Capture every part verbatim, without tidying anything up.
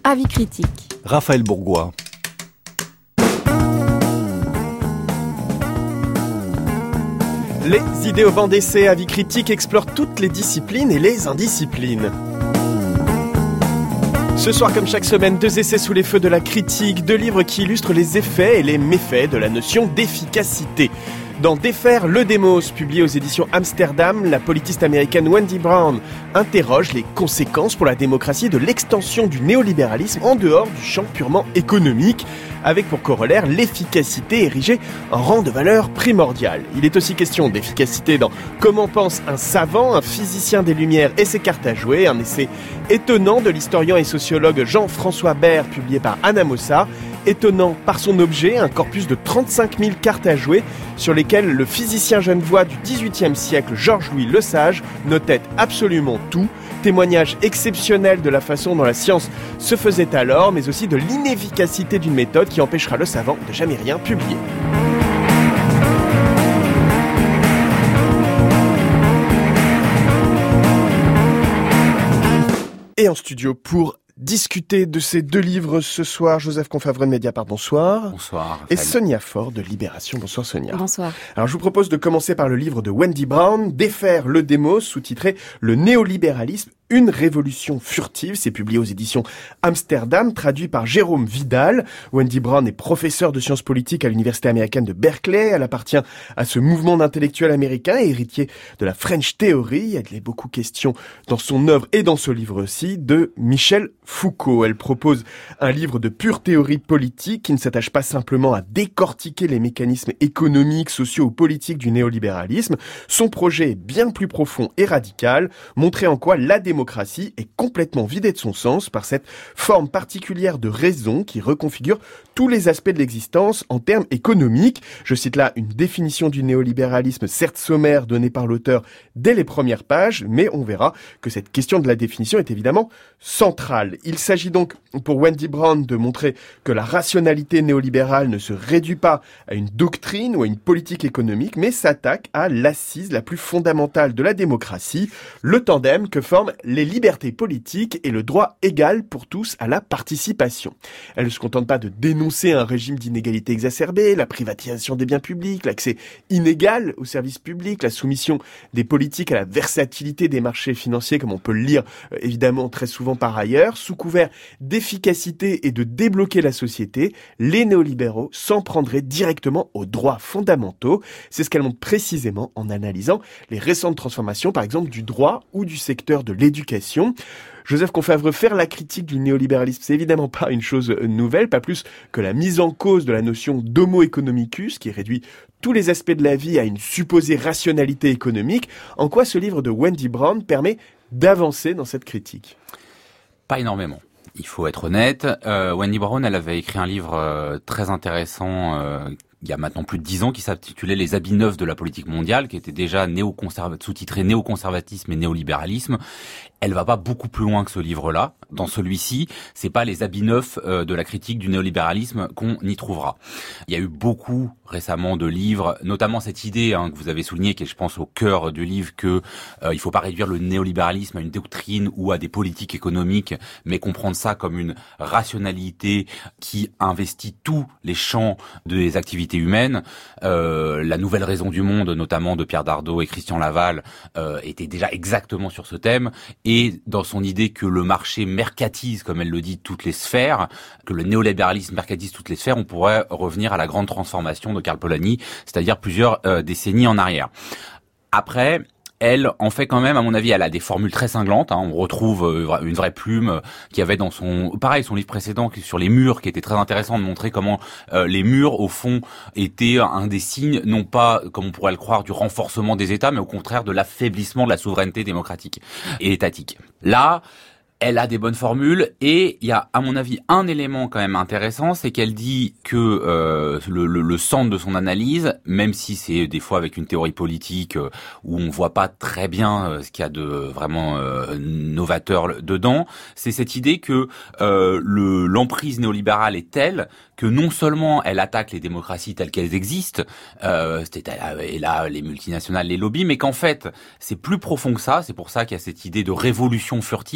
Avis critique. Raphaël Bourgois. Les idées au banc d'essai Avis critique explorent toutes les disciplines et les indisciplines. Ce soir, comme chaque semaine, deux essais sous les feux de la critique, deux livres qui illustrent les effets et les méfaits de la notion d'efficacité. Dans Défaire le démos, publié aux éditions Amsterdam, la politiste américaine Wendy Brown interroge les conséquences pour la démocratie de l'extension du néolibéralisme en dehors du champ purement économique, avec pour corollaire l'efficacité érigée en rang de valeur primordiale. Il est aussi question d'efficacité dans Comment pense un savant, un physicien des Lumières et ses cartes à jouer, un essai étonnant de l'historien et sociologue Jean-François Baird, publié par Anamosa. Étonnant par son objet, un corpus de trente-cinq mille cartes à jouer sur lesquelles le physicien genevois du dix-huitième siècle Georges-Louis Lesage notait absolument tout. Témoignage exceptionnel de la façon dont la science se faisait alors, mais aussi de l'inefficacité d'une méthode qui empêchera le savant de jamais rien publier. Et en studio pour discuter de ces deux livres ce soir, Joseph Confavreux de Mediapart, bonsoir. Bonsoir. Et Sonia Faure de Libération, bonsoir Sonia. Bonsoir. Alors je vous propose de commencer par le livre de Wendy Brown, Défaire le démos, sous-titré Le néolibéralisme, une révolution furtive. C'est publié aux éditions Amsterdam, traduit par Jérôme Vidal. Wendy Brown est professeure de sciences politiques à l'université américaine de Berkeley. Elle appartient à ce mouvement d'intellectuels américains et héritier de la French Theory. Elle est beaucoup question dans son œuvre et dans ce livre aussi de Michel Foucault. Elle propose un livre de pure théorie politique qui ne s'attache pas simplement à décortiquer les mécanismes économiques, sociaux ou politiques du néolibéralisme. Son projet est bien plus profond et radical, montrer en quoi la démocratie démocratie est complètement vidée de son sens par cette forme particulière de raison qui reconfigure tous les aspects de l'existence en termes économiques. Je cite là une définition du néolibéralisme certes sommaire donnée par l'auteur dès les premières pages, mais on verra que cette question de la définition est évidemment centrale. Il s'agit donc pour Wendy Brown de montrer que la rationalité néolibérale ne se réduit pas à une doctrine ou à une politique économique, mais s'attaque à l'assise la plus fondamentale de la démocratie, le tandem que forment les libertés politiques et le droit égal pour tous à la participation. Elle ne se contente pas de dénoncer un régime d'inégalité exacerbée, la privatisation des biens publics, l'accès inégal aux services publics, la soumission des politiques à la versatilité des marchés financiers, comme on peut le lire euh, évidemment très souvent par ailleurs. Sous couvert d'efficacité et de débloquer la société, les néolibéraux s'en prendraient directement aux droits fondamentaux. C'est ce qu'elle montre précisément en analysant les récentes transformations, par exemple du droit ou du secteur de l'éducation. Éducation. Joseph Confavreux, faire la critique du néolibéralisme, c'est évidemment pas une chose nouvelle, pas plus que la mise en cause de la notion d'homo economicus, qui réduit tous les aspects de la vie à une supposée rationalité économique. En quoi ce livre de Wendy Brown permet d'avancer dans cette critique ? Pas énormément. Il faut être honnête. Euh, Wendy Brown, elle avait écrit un livre euh, très intéressant euh, il y a maintenant plus de dix ans, qui s'intitulait Les habits neufs de la politique mondiale, qui était déjà néoconserva- sous-titré néoconservatisme et néolibéralisme. Elle va pas beaucoup plus loin que ce livre-là. Dans celui-ci, c'est pas les habits neufs euh, de la critique du néolibéralisme qu'on y trouvera. Il y a eu beaucoup récemment de livres, notamment cette idée hein, que vous avez soulignée, qui est, je pense, au cœur du livre, que euh, il faut pas réduire le néolibéralisme à une doctrine ou à des politiques économiques, mais comprendre ça comme une rationalité qui investit tous les champs des activités humaines. Euh, la nouvelle raison du monde, notamment de Pierre Dardot et Christian Laval, euh, était déjà exactement sur ce thème. Et dans son idée que le marché mercatise, comme elle le dit, toutes les sphères, que le néolibéralisme mercatise toutes les sphères, on pourrait revenir à la grande transformation de Karl Polanyi, c'est-à-dire plusieurs euh, décennies en arrière. Après, elle en fait quand même, à mon avis, elle a des formules très cinglantes. Hein. On retrouve euh, une vraie plume euh, qui avait dans son, pareil, son livre précédent sur les murs, qui était très intéressant de montrer comment euh, les murs, au fond, étaient un des signes, non pas, comme on pourrait le croire, du renforcement des États, mais au contraire de l'affaiblissement de la souveraineté démocratique et étatique. Là, elle a des bonnes formules et il y a, à mon avis, un élément quand même intéressant, c'est qu'elle dit que euh, le, le, le centre de son analyse, même si c'est des fois avec une théorie politique euh, où on voit pas très bien euh, ce qu'il y a de vraiment euh, novateur dedans, c'est cette idée que euh, le, l'emprise néolibérale est telle que non seulement elle attaque les démocraties telles qu'elles existent, euh, et là les multinationales, les lobbies, mais qu'en fait c'est plus profond que ça. C'est pour ça qu'il y a cette idée de révolution furtive, c'est-à-dire qu'on est à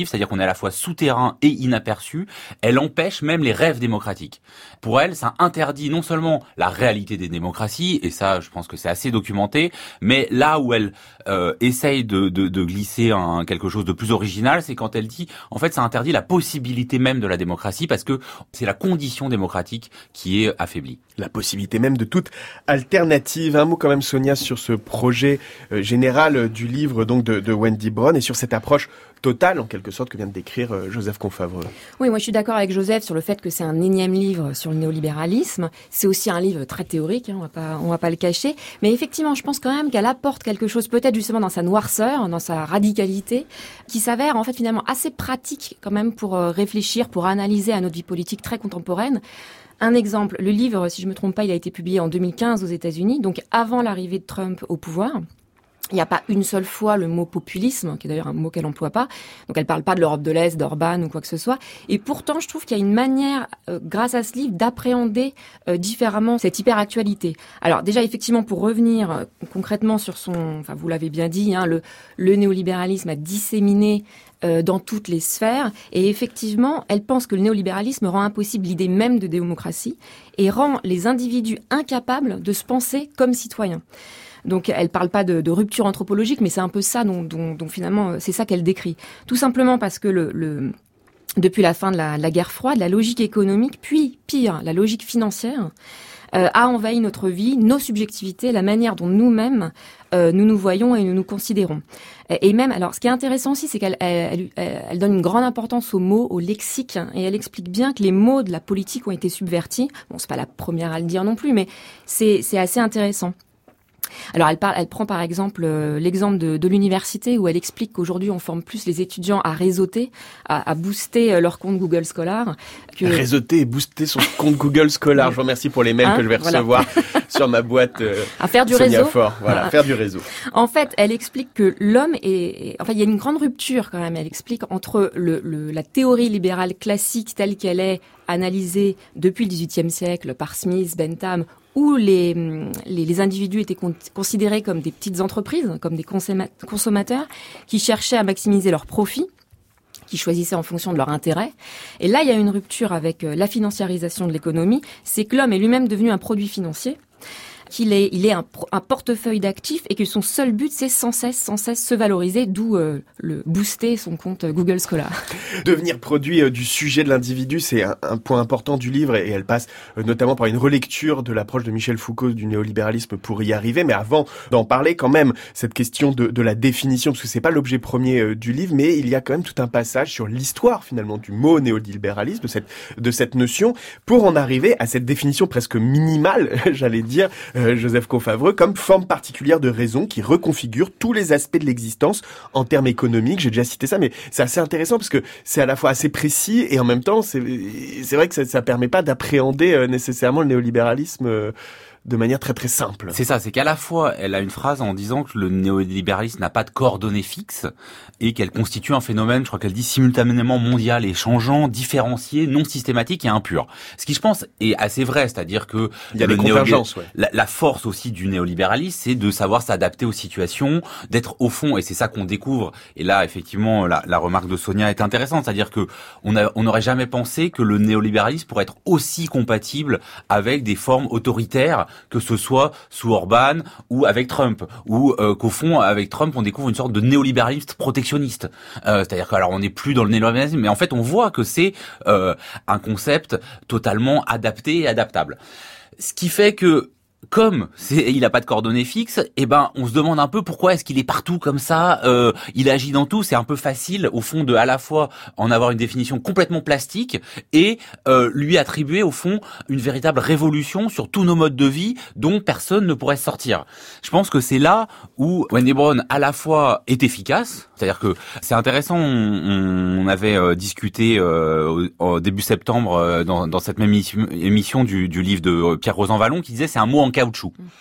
la fois souterrain et inaperçu, elle empêche même les rêves démocratiques. Pour elle, ça interdit non seulement la réalité des démocraties, et ça, je pense que c'est assez documenté, mais là où elle euh, essaye de, de, de glisser un, quelque chose de plus original, c'est quand elle dit, en fait, ça interdit la possibilité même de la démocratie, parce que c'est la condition démocratique qui est affaiblie. La possibilité même de toute alternative. Un mot quand même, Sonia, sur ce projet euh, général du livre donc de, de Wendy Brown et sur cette approche totale, en quelque sorte, que vient de décrire euh, Joseph Confavreux. Oui, moi je suis d'accord avec Joseph sur le fait que c'est un énième livre sur le néolibéralisme. C'est aussi un livre très théorique, hein, on va pas, on va pas le cacher. Mais effectivement, je pense quand même qu'elle apporte quelque chose, peut-être justement dans sa noirceur, dans sa radicalité, qui s'avère en fait finalement assez pratique quand même pour euh, réfléchir, pour analyser à notre vie politique très contemporaine. Un exemple, le livre, si je me trompe pas, il a été publié en deux mille quinze aux États-Unis, donc avant l'arrivée de Trump au pouvoir. Il n'y a pas une seule fois le mot populisme, qui est d'ailleurs un mot qu'elle n'emploie pas. Donc elle parle pas de l'Europe de l'Est, d'Orban ou quoi que ce soit. Et pourtant, je trouve qu'il y a une manière, euh, grâce à ce livre, d'appréhender euh, différemment cette hyperactualité. Alors déjà, effectivement, pour revenir euh, concrètement sur son... Enfin, vous l'avez bien dit, hein, le, le néolibéralisme a disséminé euh, dans toutes les sphères. Et effectivement, elle pense que le néolibéralisme rend impossible l'idée même de démocratie et rend les individus incapables de se penser comme citoyens. Donc, elle parle pas de, de rupture anthropologique, mais c'est un peu ça dont, dont, dont finalement, c'est ça qu'elle décrit. Tout simplement parce que le, le depuis la fin de la, la guerre froide, la logique économique, puis pire, la logique financière, euh, a envahi notre vie, nos subjectivités, la manière dont nous-mêmes euh, nous nous voyons et nous nous considérons. Et, et même, alors, ce qui est intéressant aussi, c'est qu'elle elle, elle, elle donne une grande importance aux mots, au lexique, et elle explique bien que les mots de la politique ont été subvertis. Bon, c'est pas la première à le dire non plus, mais c'est, c'est assez intéressant. Alors elle parle, elle prend par exemple euh, l'exemple de, de l'université où elle explique qu'aujourd'hui on forme plus les étudiants à réseauter, à, à booster leur compte Google Scholar. Que... Réseauter et booster son compte Google Scholar. Je vous remercie pour les mails hein, que je vais recevoir voilà. sur ma boîte. Euh, à faire du Sonia réseau. Faure. Voilà, faire du réseau. En fait, elle explique que l'homme est, est, enfin il y a une grande rupture quand même. Elle explique entre le, le la théorie libérale classique telle qu'elle est analysée depuis le dix-huitième siècle par Smith, Bentham, où les, les, les individus étaient con, considérés comme des petites entreprises, comme des consommateurs, qui cherchaient à maximiser leurs profits, qui choisissaient en fonction de leur intérêt. Et là, il y a une rupture avec la financiarisation de l'économie, c'est que l'homme est lui-même devenu un produit financier, qu'il est, il est un, un portefeuille d'actifs et que son seul but, c'est sans cesse, sans cesse se valoriser, d'où euh, le booster son compte Google Scholar. Devenir produit euh, du sujet de l'individu, c'est un, un point important du livre et, et elle passe euh, notamment par une relecture de l'approche de Michel Foucault du néolibéralisme pour y arriver. Mais avant d'en parler, quand même, cette question de, de la définition, parce que c'est pas l'objet premier euh, du livre, mais il y a quand même tout un passage sur l'histoire finalement du mot néolibéralisme, de cette, de cette notion, pour en arriver à cette définition presque minimale, j'allais dire, euh, Joseph Confavreux, comme forme particulière de raison qui reconfigure tous les aspects de l'existence en termes économiques. J'ai déjà cité ça, mais c'est assez intéressant parce que c'est à la fois assez précis et en même temps, c'est, c'est vrai que ça, ça permet pas d'appréhender euh, nécessairement le néolibéralisme euh, de manière très très simple. C'est ça, c'est qu'à la fois, elle a une phrase en disant que le néolibéralisme n'a pas de coordonnées fixes et qu'elle constitue un phénomène, je crois qu'elle dit simultanément mondial et changeant, différencié, non systématique et impur. Ce qui, je pense, est assez vrai, c'est-à-dire que il y a des convergences, ouais. la, la force aussi du néolibéralisme, c'est de savoir s'adapter aux situations, d'être au fond, et c'est ça qu'on découvre. Et là, effectivement, la, la remarque de Sonia est intéressante, c'est-à-dire que on a, on n'aurait jamais pensé que le néolibéralisme pourrait être aussi compatible avec des formes autoritaires, que ce soit sous Orban ou avec Trump, ou euh, qu'au fond, avec Trump, on découvre une sorte de néolibéralisme protectionniste. Euh, c'est-à-dire qu'alors on n'est plus dans le néolibéralisme, mais en fait on voit que c'est euh, un concept totalement adapté et adaptable. Ce qui fait que comme c'est, il n'a pas de coordonnées fixes, eh ben on se demande un peu pourquoi est-ce qu'il est partout comme ça. Euh, il agit dans tout. C'est un peu facile au fond de à la fois en avoir une définition complètement plastique et euh, lui attribuer au fond une véritable révolution sur tous nos modes de vie dont personne ne pourrait sortir. Je pense que c'est là où Wendy Brown à la fois est efficace, c'est-à-dire que c'est intéressant. On, on avait euh, discuté euh, au, au début septembre euh, dans, dans cette même émission du, du livre de Pierre Rosanvallon qui disait c'est un mot en caoutchouc.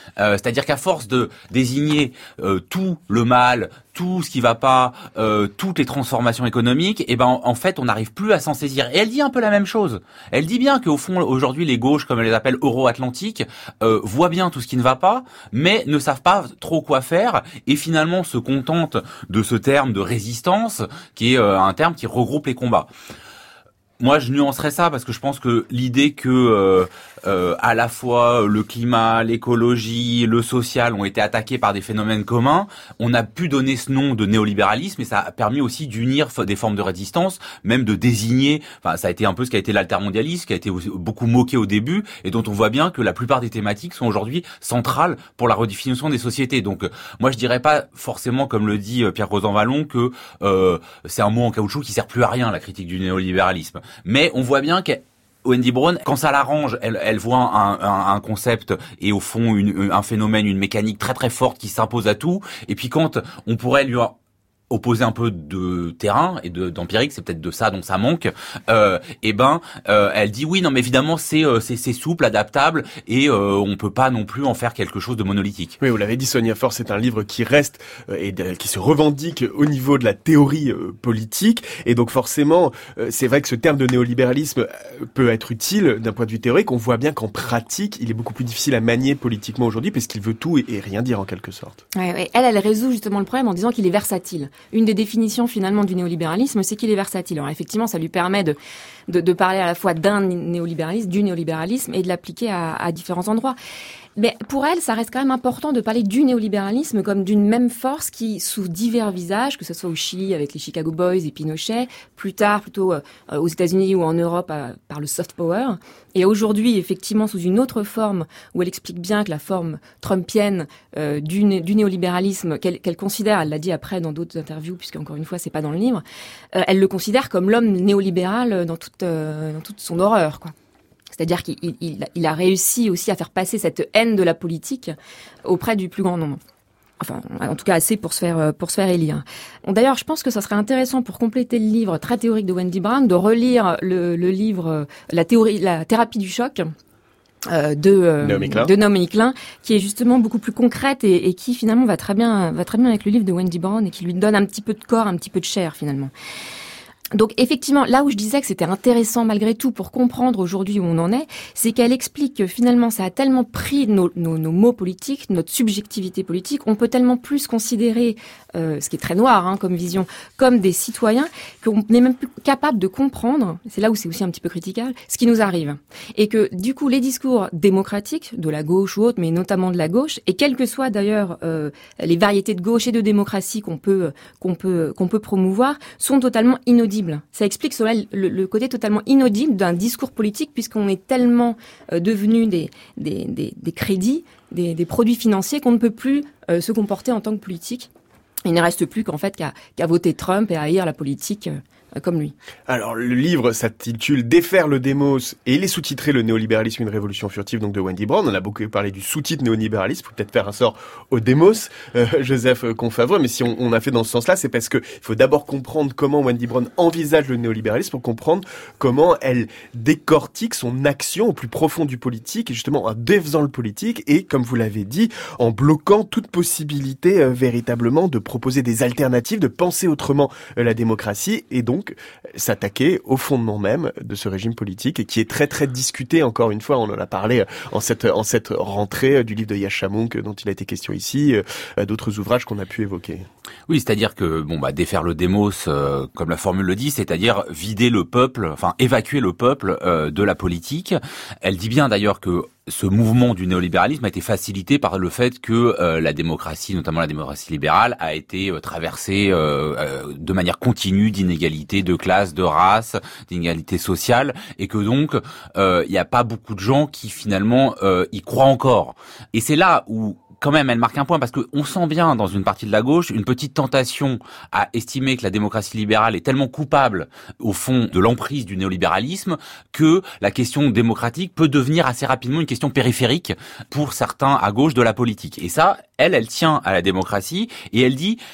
Euh, c'est-à-dire qu'à force de désigner euh, tout le mal, tout ce qui va pas, euh, toutes les transformations économiques, et ben en, en fait on n'arrive plus à s'en saisir. Et elle dit un peu la même chose. Elle dit bien qu'au fond aujourd'hui les gauches, comme elle les appelle euro-atlantiques, euh, voient bien tout ce qui ne va pas, mais ne savent pas trop quoi faire, et finalement se contentent de ce terme de résistance, qui est euh, un terme qui regroupe les combats. Moi, je nuancerais ça parce que je pense que l'idée que euh, euh, à la fois le climat, l'écologie, le social ont été attaqués par des phénomènes communs, on a pu donner ce nom de néolibéralisme et ça a permis aussi d'unir des formes de résistance, même de désigner. Enfin, ça a été un peu ce qui a été l'altermondialisme, qui a été beaucoup moqué au début et dont on voit bien que la plupart des thématiques sont aujourd'hui centrales pour la redéfinition des sociétés. Donc, euh, moi, je dirais pas forcément, comme le dit Pierre Rosanvallon, que euh, c'est un mot en caoutchouc qui sert plus à rien, la critique du néolibéralisme. Mais on voit bien que Wendy Brown, quand ça l'arrange, elle, elle voit un, un, un concept et au fond une, un phénomène, une mécanique très très forte qui s'impose à tout. Et puis quand on pourrait lui opposer un peu de terrain et de d'empirique, c'est peut-être de ça dont ça manque. Euh, et ben, euh, elle dit oui, non, mais évidemment c'est c'est, c'est souple, adaptable et euh, on peut pas non plus en faire quelque chose de monolithique. Oui, vous l'avez dit, Sonia Force, c'est un livre qui reste euh, et de, qui se revendique au niveau de la théorie euh, politique. Et donc forcément, euh, c'est vrai que ce terme de néolibéralisme peut être utile d'un point de vue théorique. On voit bien qu'en pratique, il est beaucoup plus difficile à manier politiquement aujourd'hui parce qu'il veut tout et, et rien dire en quelque sorte. Ouais, ouais. Elle, elle résout justement le problème en disant qu'il est versatile. Une des définitions finalement du néolibéralisme, c'est qu'il est versatile. Alors effectivement, ça lui permet de, de, de parler à la fois d'un néolibéralisme, du néolibéralisme et de l'appliquer à, à différents endroits. Mais pour elle, ça reste quand même important de parler du néolibéralisme comme d'une même force qui, sous divers visages, que ce soit au Chili avec les Chicago Boys et Pinochet, plus tard plutôt euh, aux États-Unis ou en Europe euh, par le soft power, et aujourd'hui effectivement sous une autre forme où elle explique bien que la forme trumpienne euh, du, né- du néolibéralisme qu'elle, qu'elle considère, elle l'a dit après dans d'autres interviews, puisque encore une fois c'est pas dans le livre, euh, elle le considère comme l'homme néolibéral dans toute euh, dans toute son horreur, quoi. C'est-à-dire qu'il il, il a réussi aussi à faire passer cette haine de la politique auprès du plus grand nombre. Enfin, en tout cas assez pour se faire pour se faire élire. D'ailleurs, je pense que ça serait intéressant pour compléter le livre très théorique de Wendy Brown de relire le, le livre la théorie, la thérapie du choc. Euh, de euh, Naomi Klein. de Naomi Klein, qui est justement beaucoup plus concrète et, et qui finalement va très bien va très bien avec le livre de Wendy Brown et qui lui donne un petit peu de corps, un petit peu de chair finalement. Donc effectivement, là où je disais que c'était intéressant malgré tout pour comprendre aujourd'hui où on en est, c'est qu'elle explique que finalement ça a tellement pris nos, nos, nos mots politiques, notre subjectivité politique, on peut tellement plus considérer, euh, ce qui est très noir hein, comme vision, comme des citoyens, qu'on n'est même plus capable de comprendre, c'est là où c'est aussi un petit peu critiquable, ce qui nous arrive. Et que du coup les discours démocratiques, de la gauche ou autre, mais notamment de la gauche, et quelles que soient d'ailleurs euh, les variétés de gauche et de démocratie qu'on peut, qu'on peut, qu'on peut promouvoir, sont totalement inaudibles. Ça explique cela, le, le côté totalement inaudible d'un discours politique puisqu'on est tellement euh, devenu des, des, des, des crédits, des, des produits financiers qu'on ne peut plus euh, se comporter en tant que politique. Il ne reste plus qu'en fait qu'à, qu'à voter Trump et à haïr la politique euh, comme lui. Alors, le livre s'intitule « Défaire le démos » et il est sous-titré « Le néolibéralisme, une révolution furtive » donc de Wendy Brown. On a beaucoup parlé du sous-titre néolibéralisme. Il faut peut-être faire un sort au démos, euh, Joseph Confavreux. Mais si on, on a fait dans ce sens-là, c'est parce que il faut d'abord comprendre comment Wendy Brown envisage le néolibéralisme pour comprendre comment elle décortique son action au plus profond du politique et justement en défaisant le politique et, comme vous l'avez dit, en bloquant toute possibilité euh, véritablement de proposer des alternatives, de penser autrement euh, la démocratie et donc Donc, s'attaquer au fondement même de ce régime politique et qui est très très discuté, encore une fois, on en a parlé en cette, en cette rentrée du livre de Yascha Mounk dont il a été question ici, d'autres ouvrages qu'on a pu évoquer. Oui, c'est-à-dire que, bon, bah, défaire le démos, euh, comme la formule le dit, c'est-à-dire vider le peuple, enfin, évacuer le peuple euh, de la politique. Elle dit bien d'ailleurs que ce mouvement du néolibéralisme a été facilité par le fait que euh, la démocratie, notamment la démocratie libérale, a été euh, traversée euh, euh, de manière continue d'inégalités de classe, de race, d'inégalités sociales, et que donc il n'y a pas beaucoup de gens qui finalement euh, y croient encore. Et c'est là où quand même, elle marque un point parce que on sent bien dans une partie de la gauche une petite tentation à estimer que la démocratie libérale est tellement coupable au fond de l'emprise du néolibéralisme que la question démocratique peut devenir assez rapidement une question périphérique pour certains à gauche de la politique. Et ça, elle, elle tient à la démocratie et elle dit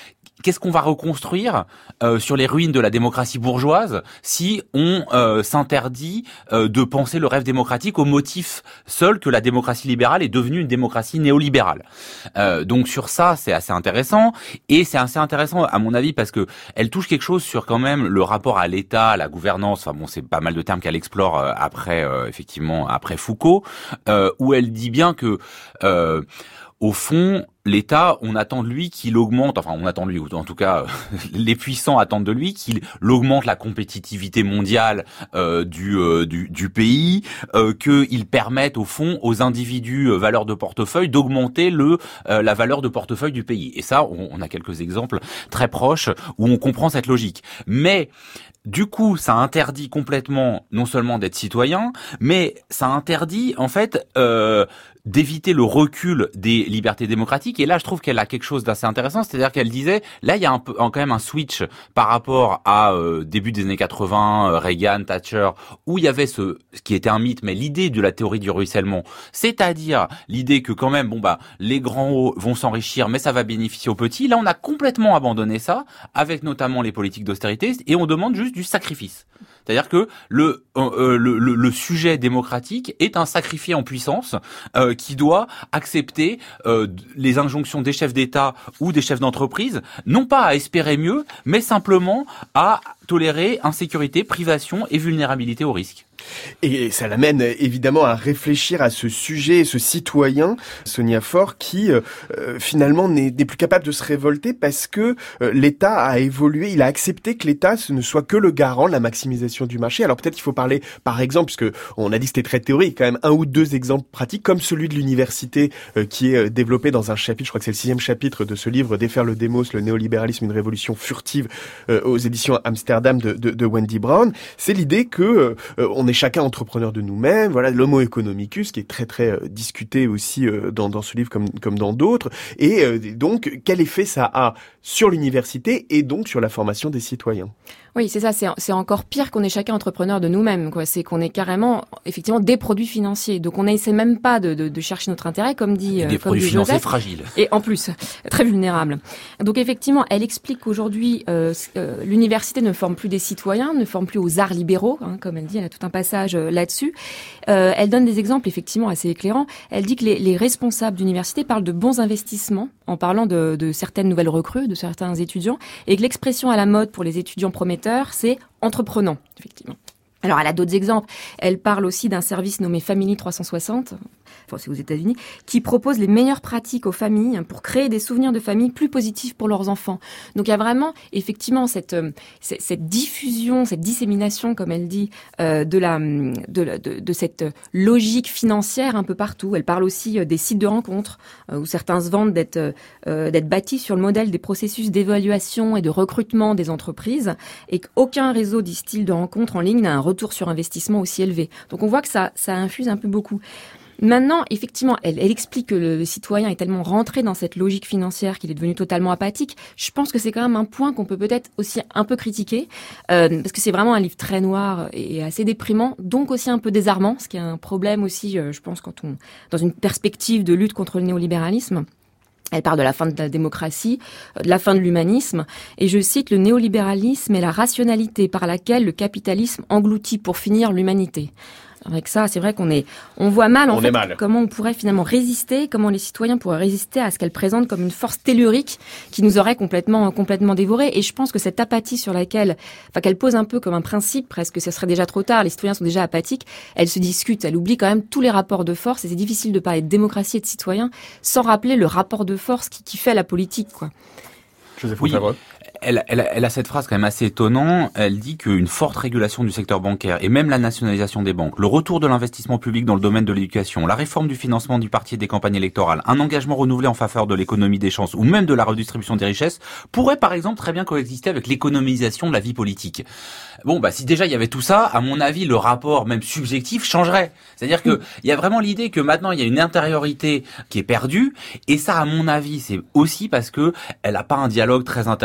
qu'est-ce qu'on va reconstruire euh, sur les ruines de la démocratie bourgeoise si on euh, s'interdit euh, de penser le rêve démocratique au motif seul que la démocratie libérale est devenue une démocratie néolibérale. Euh, donc sur ça, c'est assez intéressant, et c'est assez intéressant à mon avis parce que elle touche quelque chose sur quand même le rapport à l'État, à la gouvernance. Enfin bon, c'est pas mal de termes qu'elle explore euh, après euh, effectivement après Foucault, euh, où elle dit bien que euh, au fond, l'État, on attend de lui qu'il augmente, enfin on attend de lui, ou en tout cas les puissants attendent de lui qu'il augmente la compétitivité mondiale euh, du, euh, du du pays, euh, qu'il permette au fond aux individus euh, valeurs de portefeuille d'augmenter le euh, la valeur de portefeuille du pays. Et ça, on, on a quelques exemples très proches où on comprend cette logique. Mais du coup, ça interdit complètement non seulement d'être citoyen, mais ça interdit en fait euh, d'éviter le recul des libertés démocratiques. Et là, je trouve qu'elle a quelque chose d'assez intéressant, c'est-à-dire qu'elle disait, là, il y a un peu, quand même un switch par rapport à euh, début des années quatre-vingts, euh, Reagan, Thatcher, où il y avait ce, ce qui était un mythe, mais l'idée de la théorie du ruissellement, c'est-à-dire l'idée que quand même, bon bah, les grands hauts vont s'enrichir, mais ça va bénéficier aux petits. Là, on a complètement abandonné ça, avec notamment les politiques d'austérité, et on demande juste du sacrifice. C'est-à-dire que le, euh, le, le, le sujet démocratique est un sacrifié en puissance euh, qui doit accepter euh, les injonctions des chefs d'État ou des chefs d'entreprise, non pas à espérer mieux, mais simplement à tolérer insécurité, privation et vulnérabilité au risque. Et ça l'amène évidemment à réfléchir à ce sujet, ce citoyen, Sonia Faure, qui euh, finalement n'est, n'est plus capable de se révolter parce que euh, l'État a évolué, il a accepté que l'État ce ne soit que le garant de la maximisation du marché. Alors peut-être qu'il faut parler, par exemple, puisque on a dit que c'était très théorique, quand même un ou deux exemples pratiques, comme celui de l'université euh, qui est euh, développé dans un chapitre, je crois que c'est le sixième chapitre de ce livre, Défaire le démos, le néolibéralisme, une révolution furtive, euh, aux éditions Amsterdam de, de, de Wendy Brown. C'est l'idée que euh, on est chacun entrepreneur de nous-mêmes, voilà, l'homo economicus qui est très très euh, discuté aussi euh, dans, dans ce livre comme, comme dans d'autres, et euh, donc quel effet ça a sur l'université et donc sur la formation des citoyens. Oui, c'est ça, c'est, c'est encore pire qu'on est chacun entrepreneur de nous-mêmes, quoi. C'est qu'on est carrément, effectivement, des produits financiers. Donc on n'essaie même pas de, de, de chercher notre intérêt, comme dit, des euh, comme produits dit financiers Joseph. Fragiles. Et en plus, très vulnérables. Donc effectivement, elle explique qu'aujourd'hui, euh, euh, l'université ne forme plus des citoyens, ne forme plus aux arts libéraux, hein, comme elle dit, elle a tout un passage euh, là-dessus. Euh, elle donne des exemples, effectivement, assez éclairants. Elle dit que les, les responsables d'université parlent de bons investissements, en parlant de, de certaines nouvelles recrues, de certains étudiants, et que l'expression à la mode pour les étudiants prometteurs, c'est entreprenant, effectivement. Alors, elle a d'autres exemples. Elle parle aussi d'un service nommé Family trois cent soixante, enfin, c'est aux États-Unis, qui propose les meilleures pratiques aux familles pour créer des souvenirs de famille plus positifs pour leurs enfants. Donc, il y a vraiment, effectivement, cette, cette diffusion, cette dissémination, comme elle dit, euh, de la, de, la, de, de cette logique financière un peu partout. Elle parle aussi des sites de rencontres, euh, où certains se vantent d'être, euh, d'être bâtis sur le modèle des processus d'évaluation et de recrutement des entreprises, et qu'aucun réseau, disent-ils, de rencontres en ligne n'a un retour sur investissement aussi élevé. Donc on voit que ça, ça infuse un peu beaucoup. Maintenant, effectivement, elle, elle explique que le, le citoyen est tellement rentré dans cette logique financière qu'il est devenu totalement apathique. Je pense que c'est quand même un point qu'on peut peut-être aussi un peu critiquer, euh, parce que c'est vraiment un livre très noir et assez déprimant, donc aussi un peu désarmant, ce qui est un problème aussi, euh, je pense, quand on dans une perspective de lutte contre le néolibéralisme. Elle parle de la fin de la démocratie, de la fin de l'humanisme, et je cite, le néolibéralisme est la rationalité par laquelle le capitalisme engloutit pour finir l'humanité. Avec ça, c'est vrai qu'on est, on voit mal, en on fait, mal. comment on pourrait finalement résister, comment les citoyens pourraient résister à ce qu'elle présente comme une force tellurique qui nous aurait complètement, complètement dévorés. Et je pense que cette apathie sur laquelle, enfin, qu'elle pose un peu comme un principe, presque, ce serait déjà trop tard, les citoyens sont déjà apathiques, elle se discute, elle oublie quand même tous les rapports de force, et c'est difficile de parler de démocratie et de citoyens sans rappeler le rapport de force qui, qui fait la politique, quoi. Joseph Oui. Favreux. Elle, elle, elle a cette phrase quand même assez étonnante. Elle dit qu'une forte régulation du secteur bancaire et même la nationalisation des banques, le retour de l'investissement public dans le domaine de l'éducation, la réforme du financement du parti et des campagnes électorales, un engagement renouvelé en faveur de l'économie des chances ou même de la redistribution des richesses pourraient par exemple très bien coexister avec l'économisation de la vie politique. Bon, bah si déjà il y avait tout ça, à mon avis, le rapport même subjectif changerait. C'est-à-dire que il y a vraiment l'idée que maintenant il y a une intériorité qui est perdue, et ça, à mon avis, c'est aussi parce que elle a pas un dialogue très intéressant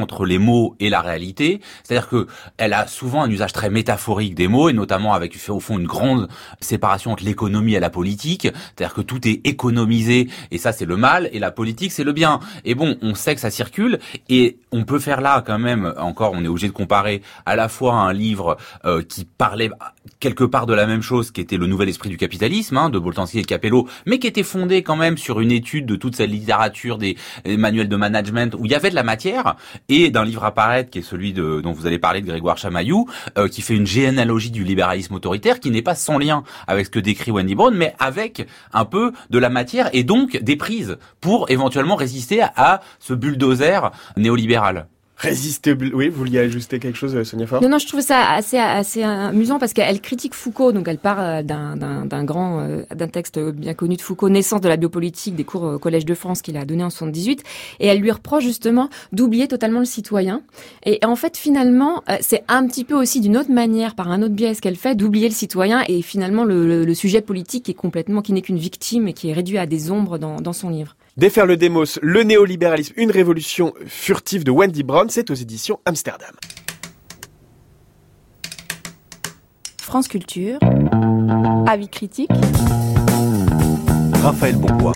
entre les mots et la réalité. C'est-à-dire que elle a souvent un usage très métaphorique des mots, et notamment avec, fait au fond, une grande séparation entre l'économie et la politique. C'est-à-dire que tout est économisé, et ça, c'est le mal, et la politique, c'est le bien. Et bon, on sait que ça circule, et on peut faire là, quand même, encore, on est obligé de comparer à la fois un livre euh, qui parlait quelque part de la même chose, qui était Le Nouvel Esprit du Capitalisme, hein, de Boltanski et de Capello, mais qui était fondé quand même sur une étude de toute cette littérature des, des manuels de management, où il y avait de la matière, et d'un livre à paraître, qui est celui de, dont vous allez parler, de Grégoire Chamaillou, euh, qui fait une généalogie du libéralisme autoritaire, qui n'est pas sans lien avec ce que décrit Wendy Brown, mais avec un peu de la matière, et donc des prises, pour éventuellement résister à, à ce bulldozer néolibéral. Résister, oui, vous vouliez ajuster quelque chose, Sonia Faure ? Non, non, je trouve ça assez, assez amusant parce qu'elle critique Foucault, donc elle part d'un, d'un, d'un grand, d'un texte bien connu de Foucault, Naissance de la biopolitique, des cours au Collège de France qu'il a donné en soixante-dix-huit, et elle lui reproche justement d'oublier totalement le citoyen. Et en fait, finalement, c'est un petit peu aussi d'une autre manière, par un autre biais, ce qu'elle fait, d'oublier le citoyen, et finalement le, le, le sujet politique qui est complètement, qui n'est qu'une victime et qui est réduit à des ombres dans, dans son livre. Défaire le démos, le néolibéralisme, une révolution furtive de Wendy Brown, c'est aux éditions Amsterdam. France Culture, avis critique, Raphaël Bourgois.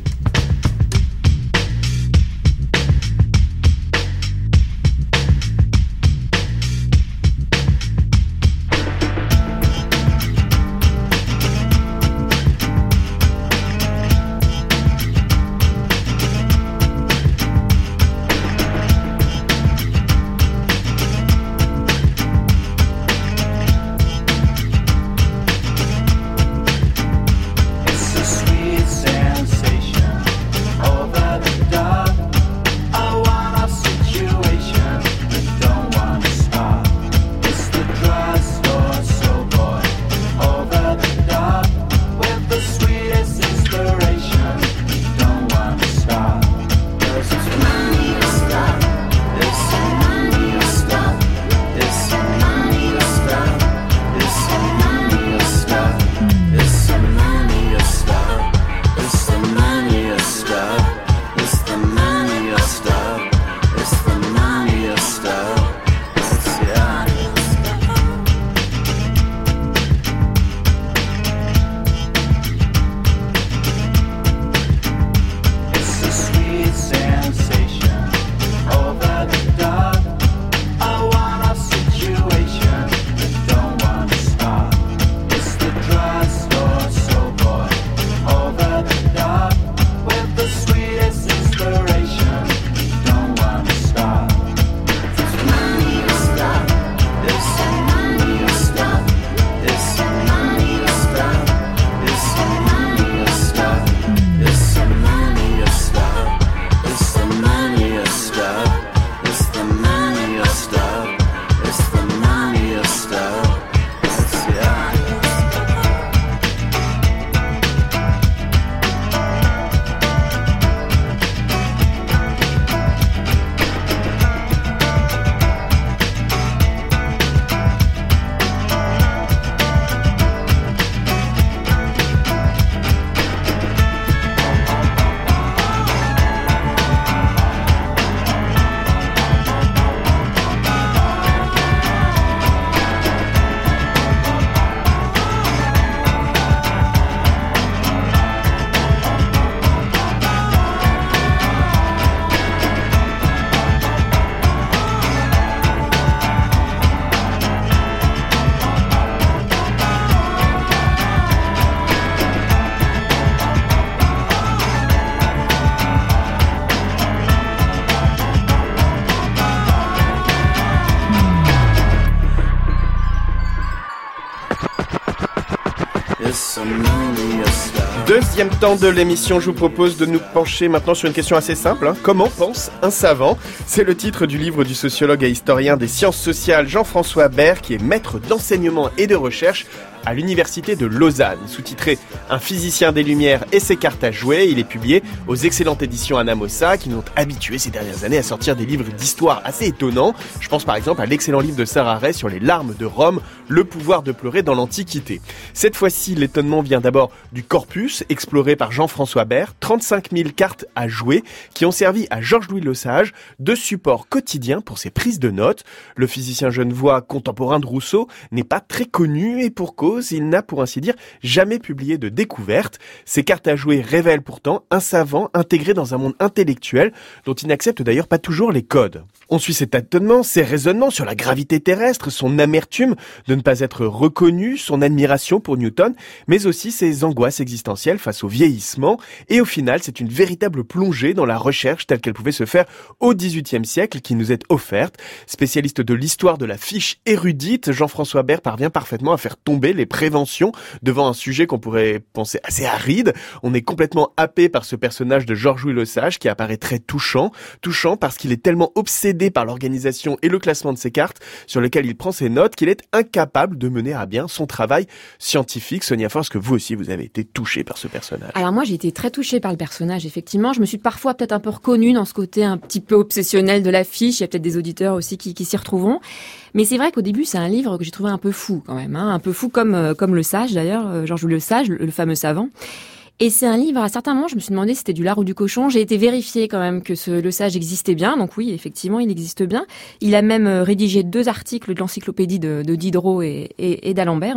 Deuxième temps de l'émission, je vous propose de nous pencher maintenant sur une question assez simple. Hein. Comment pense un savant ? C'est le titre du livre du sociologue et historien des sciences sociales Jean-François Baird, qui est maître d'enseignement et de recherche à l'université de Lausanne. Sous-titré « Un physicien des Lumières et ses cartes à jouer », il est publié aux excellentes éditions Anamosa qui nous ont habitués ces dernières années à sortir des livres d'histoire assez étonnants. Je pense par exemple à l'excellent livre de Sarah Ray sur les larmes de Rome, le pouvoir de pleurer dans l'Antiquité. Cette fois-ci, l'étonnement vient d'abord du corpus exploré par Jean-François Bert, trente-cinq mille cartes à jouer qui ont servi à Georges-Louis Lesage de support quotidien pour ses prises de notes. Le physicien genevois contemporain de Rousseau n'est pas très connu et pour cause, il n'a pour ainsi dire jamais publié de découverte. Ces cartes à jouer révèlent pourtant un savant intégré dans un monde intellectuel dont il n'accepte d'ailleurs pas toujours les codes. On suit cet étonnement, ses raisonnements sur la gravité terrestre, son amertume de ne pas être reconnu, son admiration pour Newton, mais aussi ses angoisses existentielles face au vieillissement. Et au final, c'est une véritable plongée dans la recherche telle qu'elle pouvait se faire au dix-huitième siècle qui nous est offerte. Spécialiste de l'histoire de la fiche érudite, Jean-François Bert parvient parfaitement à faire tomber les préventions devant un sujet qu'on pourrait penser assez aride. On est complètement happé par ce personnage de Georges-Louis Lesage qui apparaît très touchant. Touchant parce qu'il est tellement obsédé par l'organisation et le classement de ses cartes sur lequel il prend ses notes qu'il est incapable de mener à bien son travail scientifique. Sonia Faure, est-ce que vous aussi vous avez été touchée par ce personnage? Alors moi j'ai été très touchée par le personnage, effectivement. Je me suis parfois peut-être un peu reconnue dans ce côté un petit peu obsessionnel de l'affiche. Il y a peut-être des auditeurs aussi qui, qui s'y retrouveront. Mais c'est vrai qu'au début c'est un livre que j'ai trouvé un peu fou quand même, hein. Un peu fou comme, euh, comme le Sage d'ailleurs, Georges-Louis Lesage, le, le fameux savant. Et c'est un livre, à certains moments, je me suis demandé si c'était du lard ou du cochon. J'ai été vérifier quand même que ce Lesage existait bien. Donc oui, effectivement, il existe bien. Il a même rédigé deux articles de l'encyclopédie de, de Diderot et, et, et d'Alembert.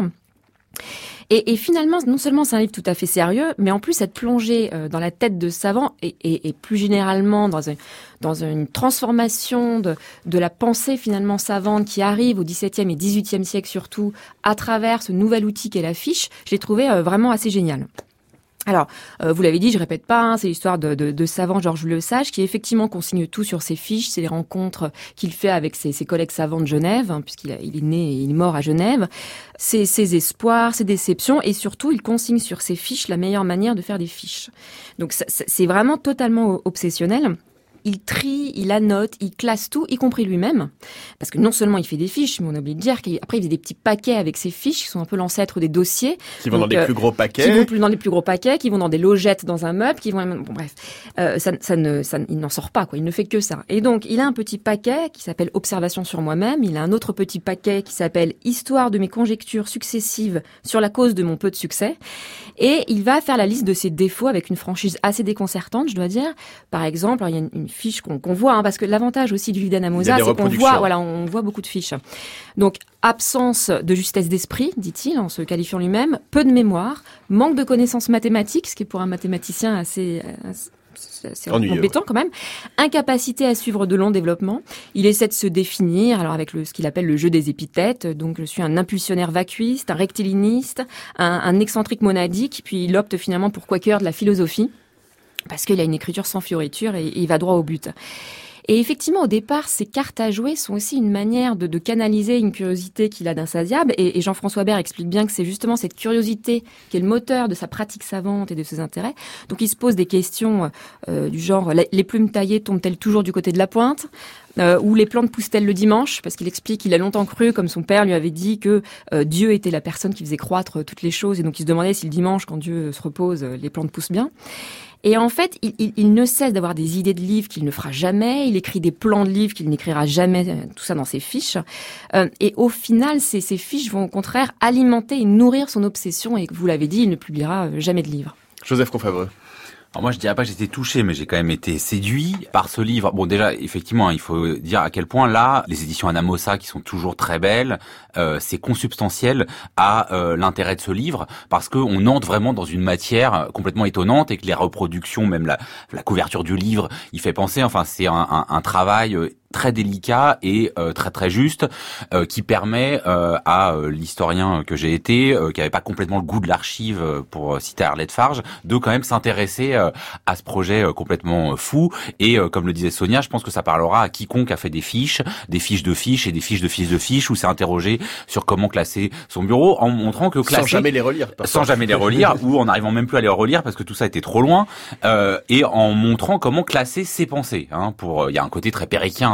Et, et finalement, non seulement c'est un livre tout à fait sérieux, mais en plus cette plongée dans la tête de savant et, et, et plus généralement dans, un, dans une transformation de, de la pensée finalement savante qui arrive au dix-septième et dix-huitième siècle surtout à travers ce nouvel outil qu'est la fiche, je l'ai trouvé vraiment assez génial. Alors, euh, vous l'avez dit, je répète pas, hein, c'est l'histoire de, de, de savant Georges Lesage qui effectivement consigne tout sur ses fiches, c'est les rencontres qu'il fait avec ses, ses collègues savants de Genève, hein, puisqu'il a, il est né et il est mort à Genève, ses, ses espoirs, ses déceptions, et surtout, il consigne sur ses fiches la meilleure manière de faire des fiches. Donc, ça, c'est vraiment totalement obsessionnel. Il trie, il annote, il classe tout, y compris lui-même. Parce que non seulement il fait des fiches, mais on oublie de dire qu'après il faisait des petits paquets avec ses fiches, qui sont un peu l'ancêtre des dossiers. Qui vont Donc, dans des euh, plus gros paquets. Qui vont plus dans des plus gros paquets, qui vont dans des logettes dans un meuble, qui vont... Bon bref, euh, ça, ça ne, ça, il n'en sort pas, quoi. Il ne fait que ça. Et donc, il a un petit paquet qui s'appelle Observation sur moi-même. Il a un autre petit paquet qui s'appelle Histoire de mes conjectures successives sur la cause de mon peu de succès. Et il va faire la liste de ses défauts avec une franchise assez déconcertante, je dois dire. Par exemple, il y a une, une fiche qu'on, qu'on voit, hein, parce que l'avantage aussi du livre d'Anamosa, c'est qu'on voit, voilà, on voit beaucoup de fiches. Donc, absence de justesse d'esprit, dit-il, en se qualifiant lui-même, peu de mémoire, manque de connaissances mathématiques, ce qui est pour un mathématicien assez... assez c'est embêtant quand même. Incapacité à suivre de longs développements. Il essaie de se définir, alors avec le, ce qu'il appelle le jeu des épithètes. Donc, je suis un impulsionnaire vacuiste, un rectiliniste, un, un excentrique monadique. Puis, il opte finalement pour Quaker de la philosophie, parce qu'il a une écriture sans fioriture et, et il va droit au but. Et effectivement, au départ, ces cartes à jouer sont aussi une manière de, de canaliser une curiosité qu'il a d'insatiable. Et, et Jean-François Bert explique bien que c'est justement cette curiosité qui est le moteur de sa pratique savante et de ses intérêts. Donc, il se pose des questions euh, du genre « Les plumes taillées tombent-elles toujours du côté de la pointe ?» Euh, où les plantes poussent-elles le dimanche, parce qu'il explique qu'il a longtemps cru, comme son père lui avait dit, que euh, Dieu était la personne qui faisait croître toutes les choses, et donc il se demandait si le dimanche, quand Dieu se repose, les plantes poussent bien. Et en fait, il, il, il ne cesse d'avoir des idées de livres qu'il ne fera jamais, il écrit des plans de livres qu'il n'écrira jamais, tout ça dans ses fiches. Euh, et au final, ces, ces fiches vont au contraire alimenter et nourrir son obsession, et vous l'avez dit, il ne publiera jamais de livres. Joseph Confavreux. Alors moi, je dirais pas que j'étais touché, mais j'ai quand même été séduit par ce livre. Bon, déjà, effectivement, il faut dire à quel point là, les éditions Anamosa, qui sont toujours très belles, euh, c'est consubstantiel à euh, l'intérêt de ce livre, parce que on entre vraiment dans une matière complètement étonnante et que les reproductions, même la, la couverture du livre, il fait penser. Enfin, c'est un, un, un travail euh, très délicat et euh, très très juste, euh, qui permet euh, à euh, l'historien que j'ai été, euh, qui avait pas complètement le goût de l'archive, euh, pour euh, citer Arlette Farge, de quand même s'intéresser euh, à ce projet euh, complètement euh, fou. Et euh, comme le disait Sonia, je pense que ça parlera à quiconque a fait des fiches, des fiches de fiches et des fiches de fiches de fiches, où s'est interrogé sur comment classer son bureau, en montrant que classer... Sans jamais les relire. Sans jamais les relire, ou en n'arrivant même plus à les relire, parce que tout ça était trop loin, euh, et en montrant comment classer ses pensées. Hein, pour, il y a un côté très péricien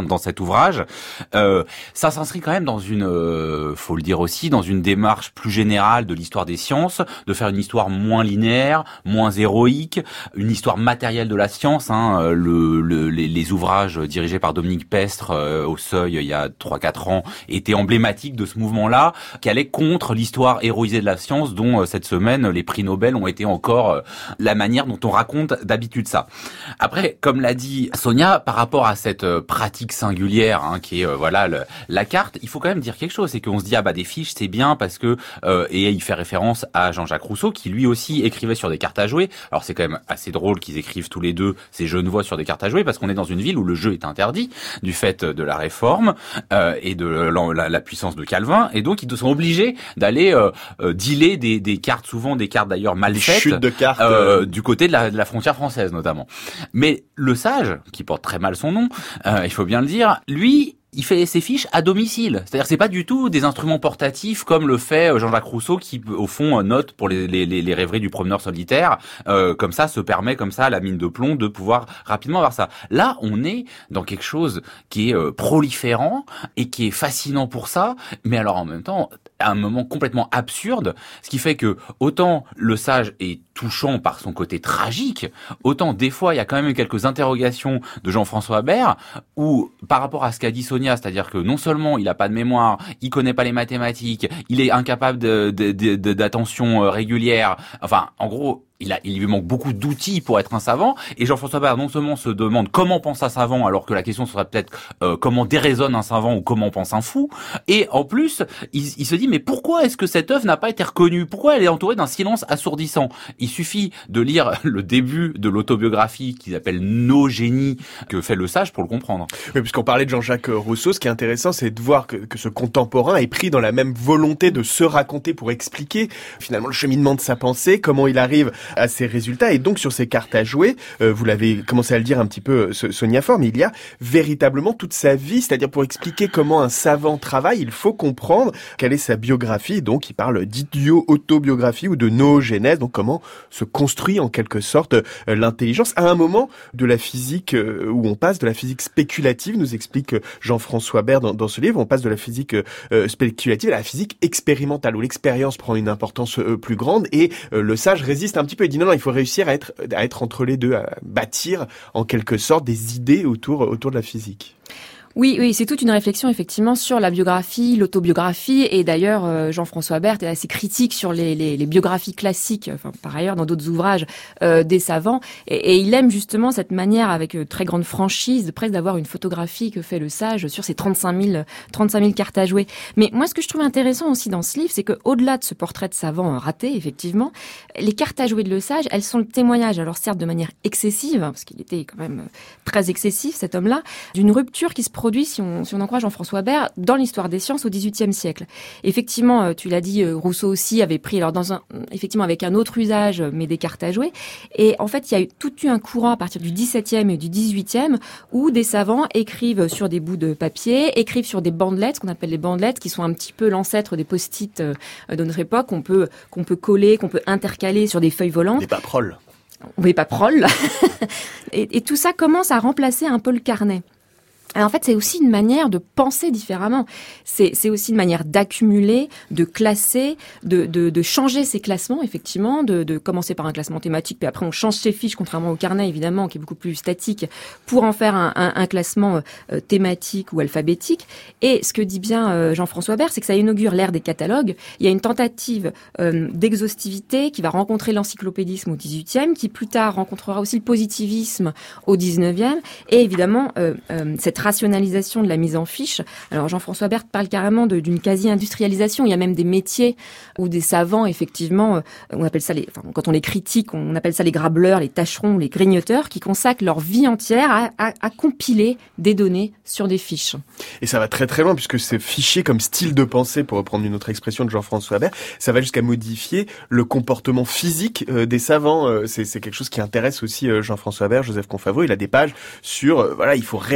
hein, dans cet ouvrage. Euh, ça s'inscrit quand même dans une, euh, faut le dire aussi, dans une démarche plus générale de l'histoire des sciences, de faire une histoire moins linéaire, moins héroïque, une histoire matérielle de la science. Hein, le, le, les, les ouvrages dirigés par Dominique Pestre euh, au Seuil il y a trois quatre ans étaient emblématiques de ce mouvement-là, qui allait contre l'histoire héroïsée de la science, dont euh, cette semaine les prix Nobel ont été encore euh, la manière dont on raconte d'habitude ça. Après, comme l'a dit Sonia, par rapport à cette euh, pratique singulière hein, qui est euh, voilà le, la carte, il faut quand même dire quelque chose, c'est qu'on se dit ah bah des fiches c'est bien parce que euh, et il fait référence à Jean-Jacques Rousseau qui lui aussi écrivait sur des cartes à jouer. Alors c'est quand même assez drôle qu'ils écrivent tous les deux ces Genevois sur des cartes à jouer parce qu'on est dans une ville où le jeu est interdit du fait de la réforme euh, et de la, la puissance de Calvin, et donc ils sont obligés d'aller euh, euh, dealer des, des cartes, souvent des cartes d'ailleurs mal faites, chute de cartes euh, du côté de la, de la frontière française notamment. Mais le sage, qui porte très mal son nom, euh, il faut bien le dire, lui il fait ses fiches à domicile. C'est-à-dire que c'est pas du tout des instruments portatifs comme le fait Jean-Jacques Rousseau qui, au fond, note pour les, les, les rêveries du promeneur solitaire. Euh, comme ça, se permet comme ça à la mine de plomb de pouvoir rapidement avoir ça. Là, on est dans quelque chose qui est euh, proliférant et qui est fascinant pour ça, mais alors en même temps, à un moment complètement absurde, ce qui fait que autant le sage est touchant par son côté tragique, autant des fois il y a quand même eu quelques interrogations de Jean-François Habert où par rapport à ce qu'a dit Sonia, c'est-à-dire que non seulement il a pas de mémoire, il connaît pas les mathématiques, il est incapable de, de, de, de d'attention régulière, enfin en gros il, a, il lui manque beaucoup d'outils pour être un savant, et Jean-François Habert non seulement se demande comment pense un savant, alors que la question serait peut-être euh, comment déraisonne un savant ou comment pense un fou, et en plus, il, il se dit mais pourquoi est-ce que cette œuvre n'a pas été reconnue? Pourquoi elle est entourée d'un silence assourdissant? Il suffit de lire le début de l'autobiographie qu'ils appellent Nos génies que fait le sage pour le comprendre. Oui, puisqu'on parlait de Jean-Jacques Rousseau, ce qui est intéressant, c'est de voir que, que ce contemporain est pris dans la même volonté de se raconter pour expliquer finalement le cheminement de sa pensée, comment il arrive à ses résultats. Et donc sur ces cartes à jouer, euh, vous l'avez commencé à le dire un petit peu, Sonia Faure, mais il y a véritablement toute sa vie, c'est-à-dire pour expliquer comment un savant travaille, il faut comprendre quelle est sa biographie. Donc il parle d'idio-autobiographie ou de noogénèse, donc comment se construit en quelque sorte euh, l'intelligence à un moment de la physique euh, où on passe de la physique spéculative, nous explique Jean-François Habert dans, dans ce livre, on passe de la physique euh, spéculative à la physique expérimentale où l'expérience prend une importance euh, plus grande, et euh, le sage résiste un petit peu et dit non non, il faut réussir à être à être entre les deux, à bâtir en quelque sorte des idées autour autour de la physique. Oui, oui, c'est toute une réflexion effectivement sur la biographie, l'autobiographie, et d'ailleurs euh, Jean-François Habert est assez critique sur les, les, les biographies classiques, enfin par ailleurs dans d'autres ouvrages euh, des savants, et, et il aime justement cette manière avec euh, très grande franchise, presque d'avoir une photographie que fait le sage sur ces trente-cinq mille cartes à jouer. Mais moi, ce que je trouve intéressant aussi dans ce livre, c'est que au-delà de ce portrait de savant raté, effectivement, les cartes à jouer de le sage, elles sont le témoignage, alors certes de manière excessive, hein, parce qu'il était quand même très excessif cet homme-là, d'une rupture qui se produit, si on, si on en croit Jean-François Habert, dans l'histoire des sciences au dix-huitième siècle. Effectivement, tu l'as dit, Rousseau aussi avait pris, alors dans un, effectivement avec un autre usage, mais des cartes à jouer. Et en fait, il y a eu tout eu un courant à partir du dix-septième et du dix-huitième où des savants écrivent sur des bouts de papier, écrivent sur des bandelettes, ce qu'on appelle les bandelettes, qui sont un petit peu l'ancêtre des post-it de notre époque, qu'on peut, qu'on peut coller, qu'on peut intercaler sur des feuilles volantes. Des paperoles. Oui, paperoles. et, et tout ça commence à remplacer un peu le carnet. Alors en fait, c'est aussi une manière de penser différemment. C'est, c'est aussi une manière d'accumuler, de classer, de, de, de changer ses classements, effectivement, de, de commencer par un classement thématique, puis après on change ses fiches, contrairement au carnet, évidemment, qui est beaucoup plus statique, pour en faire un, un, un classement euh, thématique ou alphabétique. Et ce que dit bien euh, Jean-François Habert, c'est que ça inaugure l'ère des catalogues. Il y a une tentative euh, d'exhaustivité qui va rencontrer l'encyclopédisme au dix-huitième, qui plus tard rencontrera aussi le positivisme au dix-neuvième, et évidemment, euh, euh, cette rationalisation de la mise en fiche. Alors Jean-François Habert parle carrément de, d'une quasi-industrialisation. Il y a même des métiers où des savants, effectivement, euh, on appelle ça les, enfin, quand on les critique, on appelle ça les grabbleurs, les tâcherons, les grignoteurs, qui consacrent leur vie entière à, à, à compiler des données sur des fiches. Et ça va très très loin, puisque ce fichier comme style de pensée, pour reprendre une autre expression de Jean-François Habert, ça va jusqu'à modifier le comportement physique euh, des savants. Euh, c'est, c'est quelque chose qui intéresse aussi euh, Jean-François Habert, Joseph Confavreux. Il a des pages sur, euh, voilà, il faut réapprendre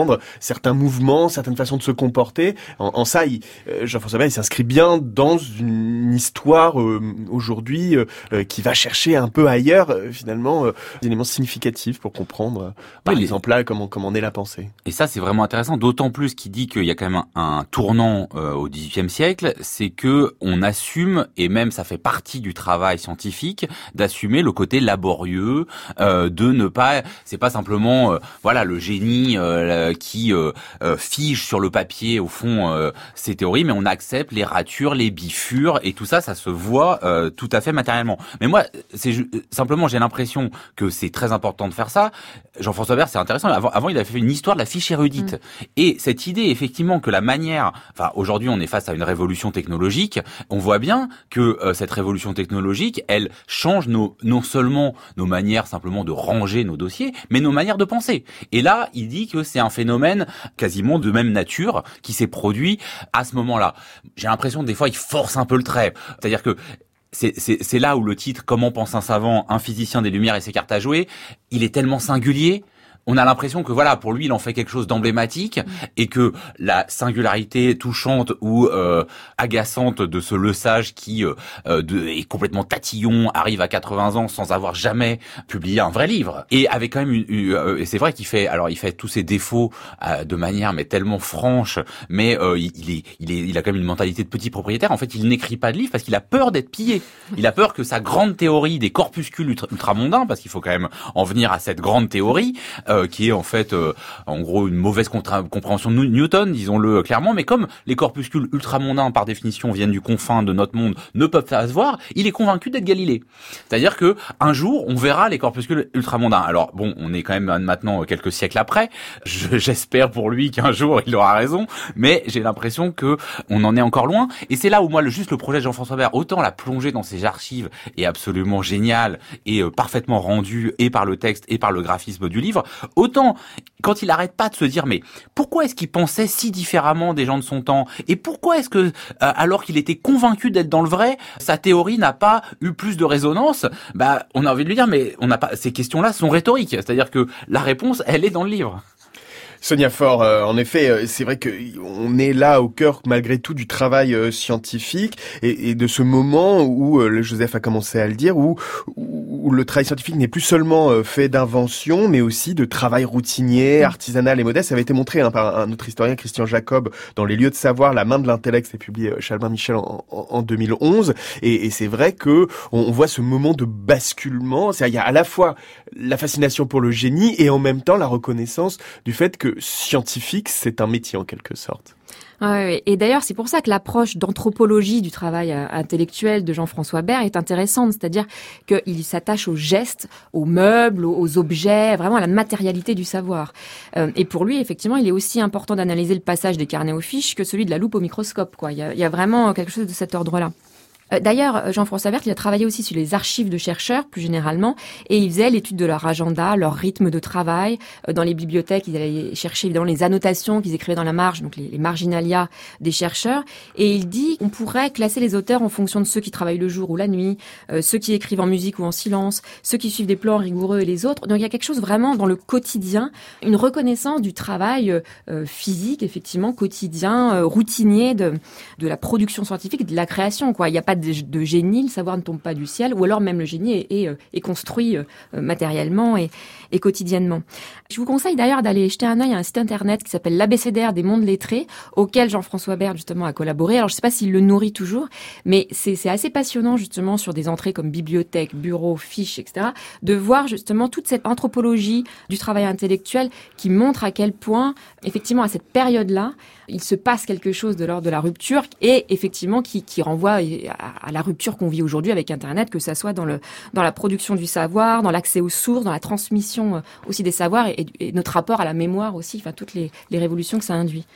comprendre certains mouvements, certaines façons de se comporter. En, en ça, il, euh, Jean-François Bert, il s'inscrit bien dans une histoire euh, aujourd'hui euh, qui va chercher un peu ailleurs, euh, finalement, euh, des éléments significatifs pour comprendre, euh, par oui, exemple là, comment, comment naît la pensée. Et ça, c'est vraiment intéressant, d'autant plus qu'il dit qu'il y a quand même un, un tournant euh, au dix-huitième siècle, c'est que on assume, et même ça fait partie du travail scientifique, d'assumer le côté laborieux, euh, de ne pas, c'est pas simplement, euh, voilà, le génie euh, qui euh, euh, fige sur le papier, au fond, euh, ses théories, mais on accepte les ratures, les bifures, et tout ça, ça se voit euh, tout à fait matériellement. Mais moi, c'est simplement, j'ai l'impression que c'est très important de faire ça. Jean-François Bert, c'est intéressant. Avant, avant, il avait fait une histoire de la fiche érudite. Mmh. Et cette idée, effectivement, que la manière, enfin, aujourd'hui, on est face à une révolution technologique. On voit bien que euh, cette révolution technologique, elle change nos, non seulement nos manières simplement de ranger nos dossiers, mais nos manières de penser. Et là, il dit que c'est un phénomène quasiment de même nature qui s'est produit à ce moment-là. J'ai l'impression que des fois, il force un peu le trait. C'est-à-dire que C'est, c'est, c'est là où le titre « Comment pense un savant, un physicien des Lumières et ses cartes à jouer », il est tellement singulier. On a l'impression que voilà, pour lui, il en fait quelque chose d'emblématique et que la singularité touchante ou euh, agaçante de ce Le Sage qui euh, de, est complètement tatillon, arrive à quatre-vingts ans sans avoir jamais publié un vrai livre et avec quand même une, une euh, et c'est vrai qu'il fait alors il fait tous ses défauts euh, de manière mais tellement franche, mais euh, il, il est il est il a quand même une mentalité de petit propriétaire. En fait, il n'écrit pas de livre parce qu'il a peur d'être pillé. Il a peur que sa grande théorie des corpuscules ultra, ultramondains, parce qu'il faut quand même en venir à cette grande théorie. Euh, qui est en fait, euh, en gros, une mauvaise contra- compréhension de Newton, disons-le clairement, mais comme les corpuscules ultramondains, par définition, viennent du confin de notre monde, ne peuvent pas se voir, il est convaincu d'être Galilée. C'est-à-dire que un jour, on verra les corpuscules ultramondains. Alors, bon, on est quand même maintenant quelques siècles après, Je, j'espère pour lui qu'un jour, il aura raison, mais j'ai l'impression que on en est encore loin, et c'est là où moi, le, juste le projet de Jean-François Bert, autant la plongée dans ses archives est absolument génial et euh, parfaitement rendu, et par le texte, et par le graphisme du livre, autant, quand il arrête pas de se dire, mais pourquoi est-ce qu'il pensait si différemment des gens de son temps? Et pourquoi est-ce que, euh, alors qu'il était convaincu d'être dans le vrai, sa théorie n'a pas eu plus de résonance? Bah, on a envie de lui dire, mais on n'a pas, ces questions-là sont rhétoriques. C'est-à-dire que la réponse, elle est dans le livre. Sonia Faure, euh, en effet, euh, c'est vrai que on est là au cœur, malgré tout, du travail euh, scientifique et, et de ce moment où, euh, Joseph a commencé à le dire, où, où le travail scientifique n'est plus seulement euh, fait d'invention, mais aussi de travail routinier, artisanal et modeste. Ça avait été montré hein, par un autre historien, Christian Jacob, dans Les lieux de savoir, La main de l'intellect, c'est publié chez Albin Michel en, en, en deux mille onze. Et, et c'est vrai que on, on voit ce moment de basculement. C'est-à-dire, il y a à la fois la fascination pour le génie et en même temps la reconnaissance du fait que scientifique, c'est un métier en quelque sorte. Ouais, et d'ailleurs, c'est pour ça que l'approche d'anthropologie du travail intellectuel de Jean-François Bert est intéressante, c'est-à-dire qu'il s'attache aux gestes, aux meubles, aux objets, vraiment à la matérialité du savoir. Et pour lui, effectivement, il est aussi important d'analyser le passage des carnets aux fiches que celui de la loupe au microscope, quoi. Il y a, il y a vraiment quelque chose de cet ordre-là. D'ailleurs, Jean-François Bert, il a travaillé aussi sur les archives de chercheurs, plus généralement, et il faisait l'étude de leur agenda, leur rythme de travail. Dans les bibliothèques, il allait chercher évidemment les annotations qu'ils écrivaient dans la marge, donc les, les marginalia des chercheurs. Et il dit qu'on pourrait classer les auteurs en fonction de ceux qui travaillent le jour ou la nuit, euh, ceux qui écrivent en musique ou en silence, ceux qui suivent des plans rigoureux et les autres. Donc il y a quelque chose vraiment dans le quotidien, une reconnaissance du travail euh, physique, effectivement, quotidien, euh, routinier de, de la production scientifique, de la création, quoi. Il n'y a pas de, de génie, le savoir ne tombe pas du ciel, ou alors même le génie est, est, est construit euh, matériellement et, et quotidiennement. Je vous conseille d'ailleurs d'aller jeter un œil à un site internet qui s'appelle l'Abécédaire des mondes lettrés, auquel Jean-François Bert justement a collaboré. Alors je ne sais pas s'il le nourrit toujours, mais c'est, c'est assez passionnant justement sur des entrées comme bibliothèque, bureau, fiches, et cetera, de voir justement toute cette anthropologie du travail intellectuel qui montre à quel point, effectivement, à cette période-là, il se passe quelque chose de l'ordre de la rupture et effectivement qui, qui renvoie à, à la rupture qu'on vit aujourd'hui avec Internet, que ça soit dans le dans la production du savoir, dans l'accès aux sources, dans la transmission aussi des savoirs et, et notre rapport à la mémoire aussi, enfin toutes les, les révolutions que ça induit.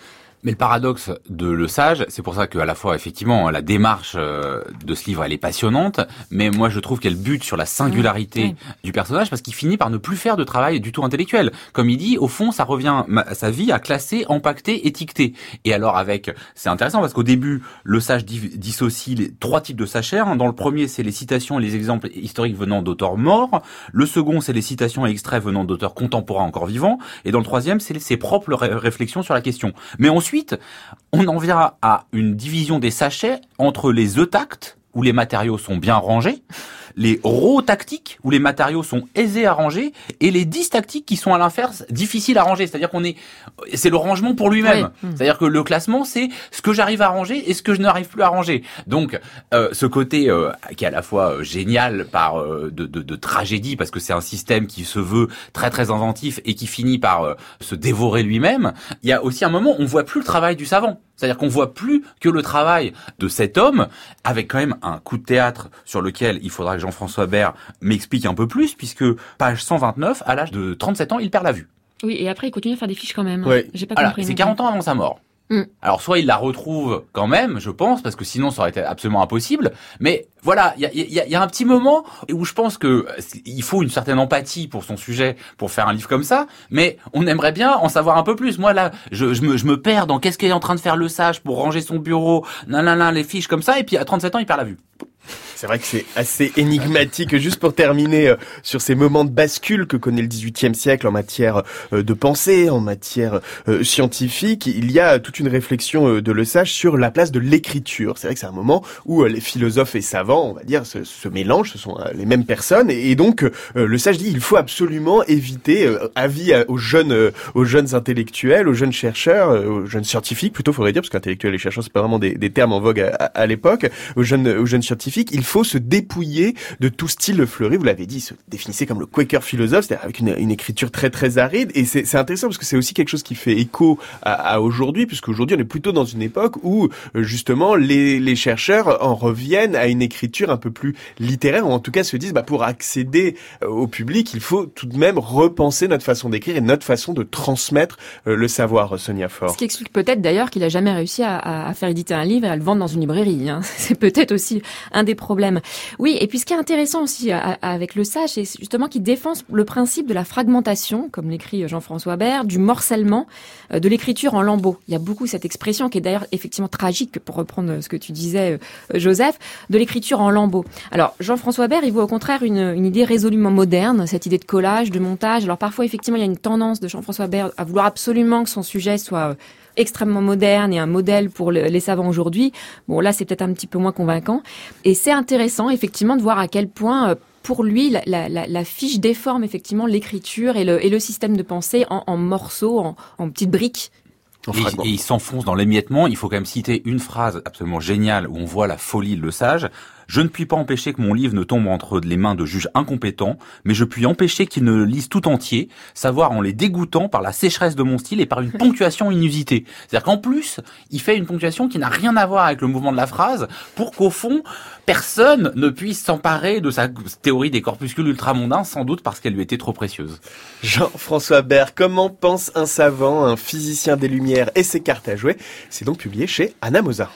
Mais le paradoxe de Le Sage, c'est pour ça qu'à la fois, effectivement, la démarche de ce livre, elle est passionnante, mais moi, je trouve qu'elle bute sur la singularité ouais, ouais. du personnage, parce qu'il finit par ne plus faire de travail du tout intellectuel. Comme il dit, au fond, ça revient à sa vie à classer, empaqueter, étiqueter. Et alors, avec, c'est intéressant, parce qu'au début, Le Sage dissocie les trois types de sachets. Dans le premier, c'est les citations et les exemples historiques venant d'auteurs morts. Le second, c'est les citations et extraits venant d'auteurs contemporains encore vivants. Et dans le troisième, c'est ses propres ré- réflexions sur la question. Mais ensuite, Ensuite, on en vient à une division des sachets entre les eutactes, où les matériaux sont bien rangés, les rotactiques, où les matériaux sont aisés à ranger, et les dystactiques qui sont à l'inverse difficiles à ranger. C'est-à-dire qu'on est, c'est le rangement pour lui-même. Oui. C'est-à-dire que le classement, c'est ce que j'arrive à ranger et ce que je n'arrive plus à ranger. Donc, euh, ce côté euh, qui est à la fois euh, génial par euh, de, de, de tragédie, parce que c'est un système qui se veut très très inventif et qui finit par euh, se dévorer lui-même. Il y a aussi un moment où on voit plus le travail du savant. C'est-à-dire qu'on voit plus que le travail de cet homme, avec quand même un coup de théâtre sur lequel il faudra que Jean-François Bert m'explique un peu plus, puisque page cent vingt-neuf, à l'âge de trente-sept ans, il perd la vue. Oui, et après il continue à faire des fiches quand même. Ouais. J'ai pas Alors, compris. C'est quarante ans avant sa mort. Mm. Alors soit il la retrouve quand même, je pense, parce que sinon ça aurait été absolument impossible. Mais voilà, il y a, y, a, y a un petit moment où je pense que il faut une certaine empathie pour son sujet pour faire un livre comme ça. Mais on aimerait bien en savoir un peu plus. Moi là, je, je me, je me perds dans qu'est-ce qu'il est en train de faire Le Sage pour ranger son bureau, nanana, les fiches comme ça. Et puis à trente-sept ans, il perd la vue. C'est vrai que c'est assez énigmatique. Juste pour terminer euh, sur ces moments de bascule que connaît le dix-huitième siècle en matière euh, de pensée, en matière euh, scientifique, il y a toute une réflexion euh, de Le Sage sur la place de l'écriture. C'est vrai que c'est un moment où euh, les philosophes et savants, on va dire, se, se mélangent, ce sont euh, les mêmes personnes, et, et donc euh, Le Sage dit il faut absolument éviter, euh, avis à, aux jeunes, euh, aux jeunes intellectuels, aux jeunes chercheurs, euh, aux jeunes scientifiques plutôt, faudrait dire, parce qu'intellectuels et chercheurs c'est pas vraiment des, des termes en vogue à, à, à l'époque, aux jeunes, aux jeunes scientifiques, il faut se dépouiller de tout style fleuri. Vous l'avez dit, il se définissait comme le Quaker philosophe, c'est-à-dire avec une, une écriture très très aride. Et c'est, c'est intéressant parce que c'est aussi quelque chose qui fait écho à, à aujourd'hui, puisqu'aujourd'hui on est plutôt dans une époque où justement les, les chercheurs en reviennent à une écriture un peu plus littéraire, ou en tout cas se disent bah, pour accéder au public, il faut tout de même repenser notre façon d'écrire et notre façon de transmettre le savoir, Sonia Faure. Ce qui explique peut-être d'ailleurs qu'il a jamais réussi à, à, à faire éditer un livre et à le vendre dans une librairie. Hein. C'est peut-être aussi un des problèmes. Oui, et puis ce qui est intéressant aussi à, à, avec Le Sage, c'est justement qu'il défend le principe de la fragmentation, comme l'écrit Jean-François Bert, du morcellement, euh, de l'écriture en lambeaux. Il y a beaucoup cette expression qui est d'ailleurs effectivement tragique, pour reprendre ce que tu disais, euh, Joseph, de l'écriture en lambeaux. Alors, Jean-François Bert, il voit au contraire une, une idée résolument moderne, cette idée de collage, de montage. Alors parfois, effectivement, il y a une tendance de Jean-François Bert à vouloir absolument que son sujet soit euh, extrêmement moderne et un modèle pour le, les savants aujourd'hui. Bon, là, c'est peut-être un petit peu moins convaincant. Et c'est intéressant, effectivement, de voir à quel point, euh, pour lui, la, la, la fiche déforme effectivement l'écriture et le, et le système de pensée en, en morceaux, en, en petites briques. Et, et il s'enfonce dans l'émiettement. Il faut quand même citer une phrase absolument géniale où on voit la folie de Le Sage. Je ne puis pas empêcher que mon livre ne tombe entre les mains de juges incompétents, mais je puis empêcher qu'ils ne le lisent tout entier, savoir en les dégoûtant par la sécheresse de mon style et par une ponctuation inusitée. C'est-à-dire qu'en plus, il fait une ponctuation qui n'a rien à voir avec le mouvement de la phrase, pour qu'au fond, personne ne puisse s'emparer de sa théorie des corpuscules ultramondains, sans doute parce qu'elle lui était trop précieuse. Jean-François Bert, Comment pense un savant, un physicien des Lumières et ses cartes à jouer, c'est donc publié chez Anna Moza.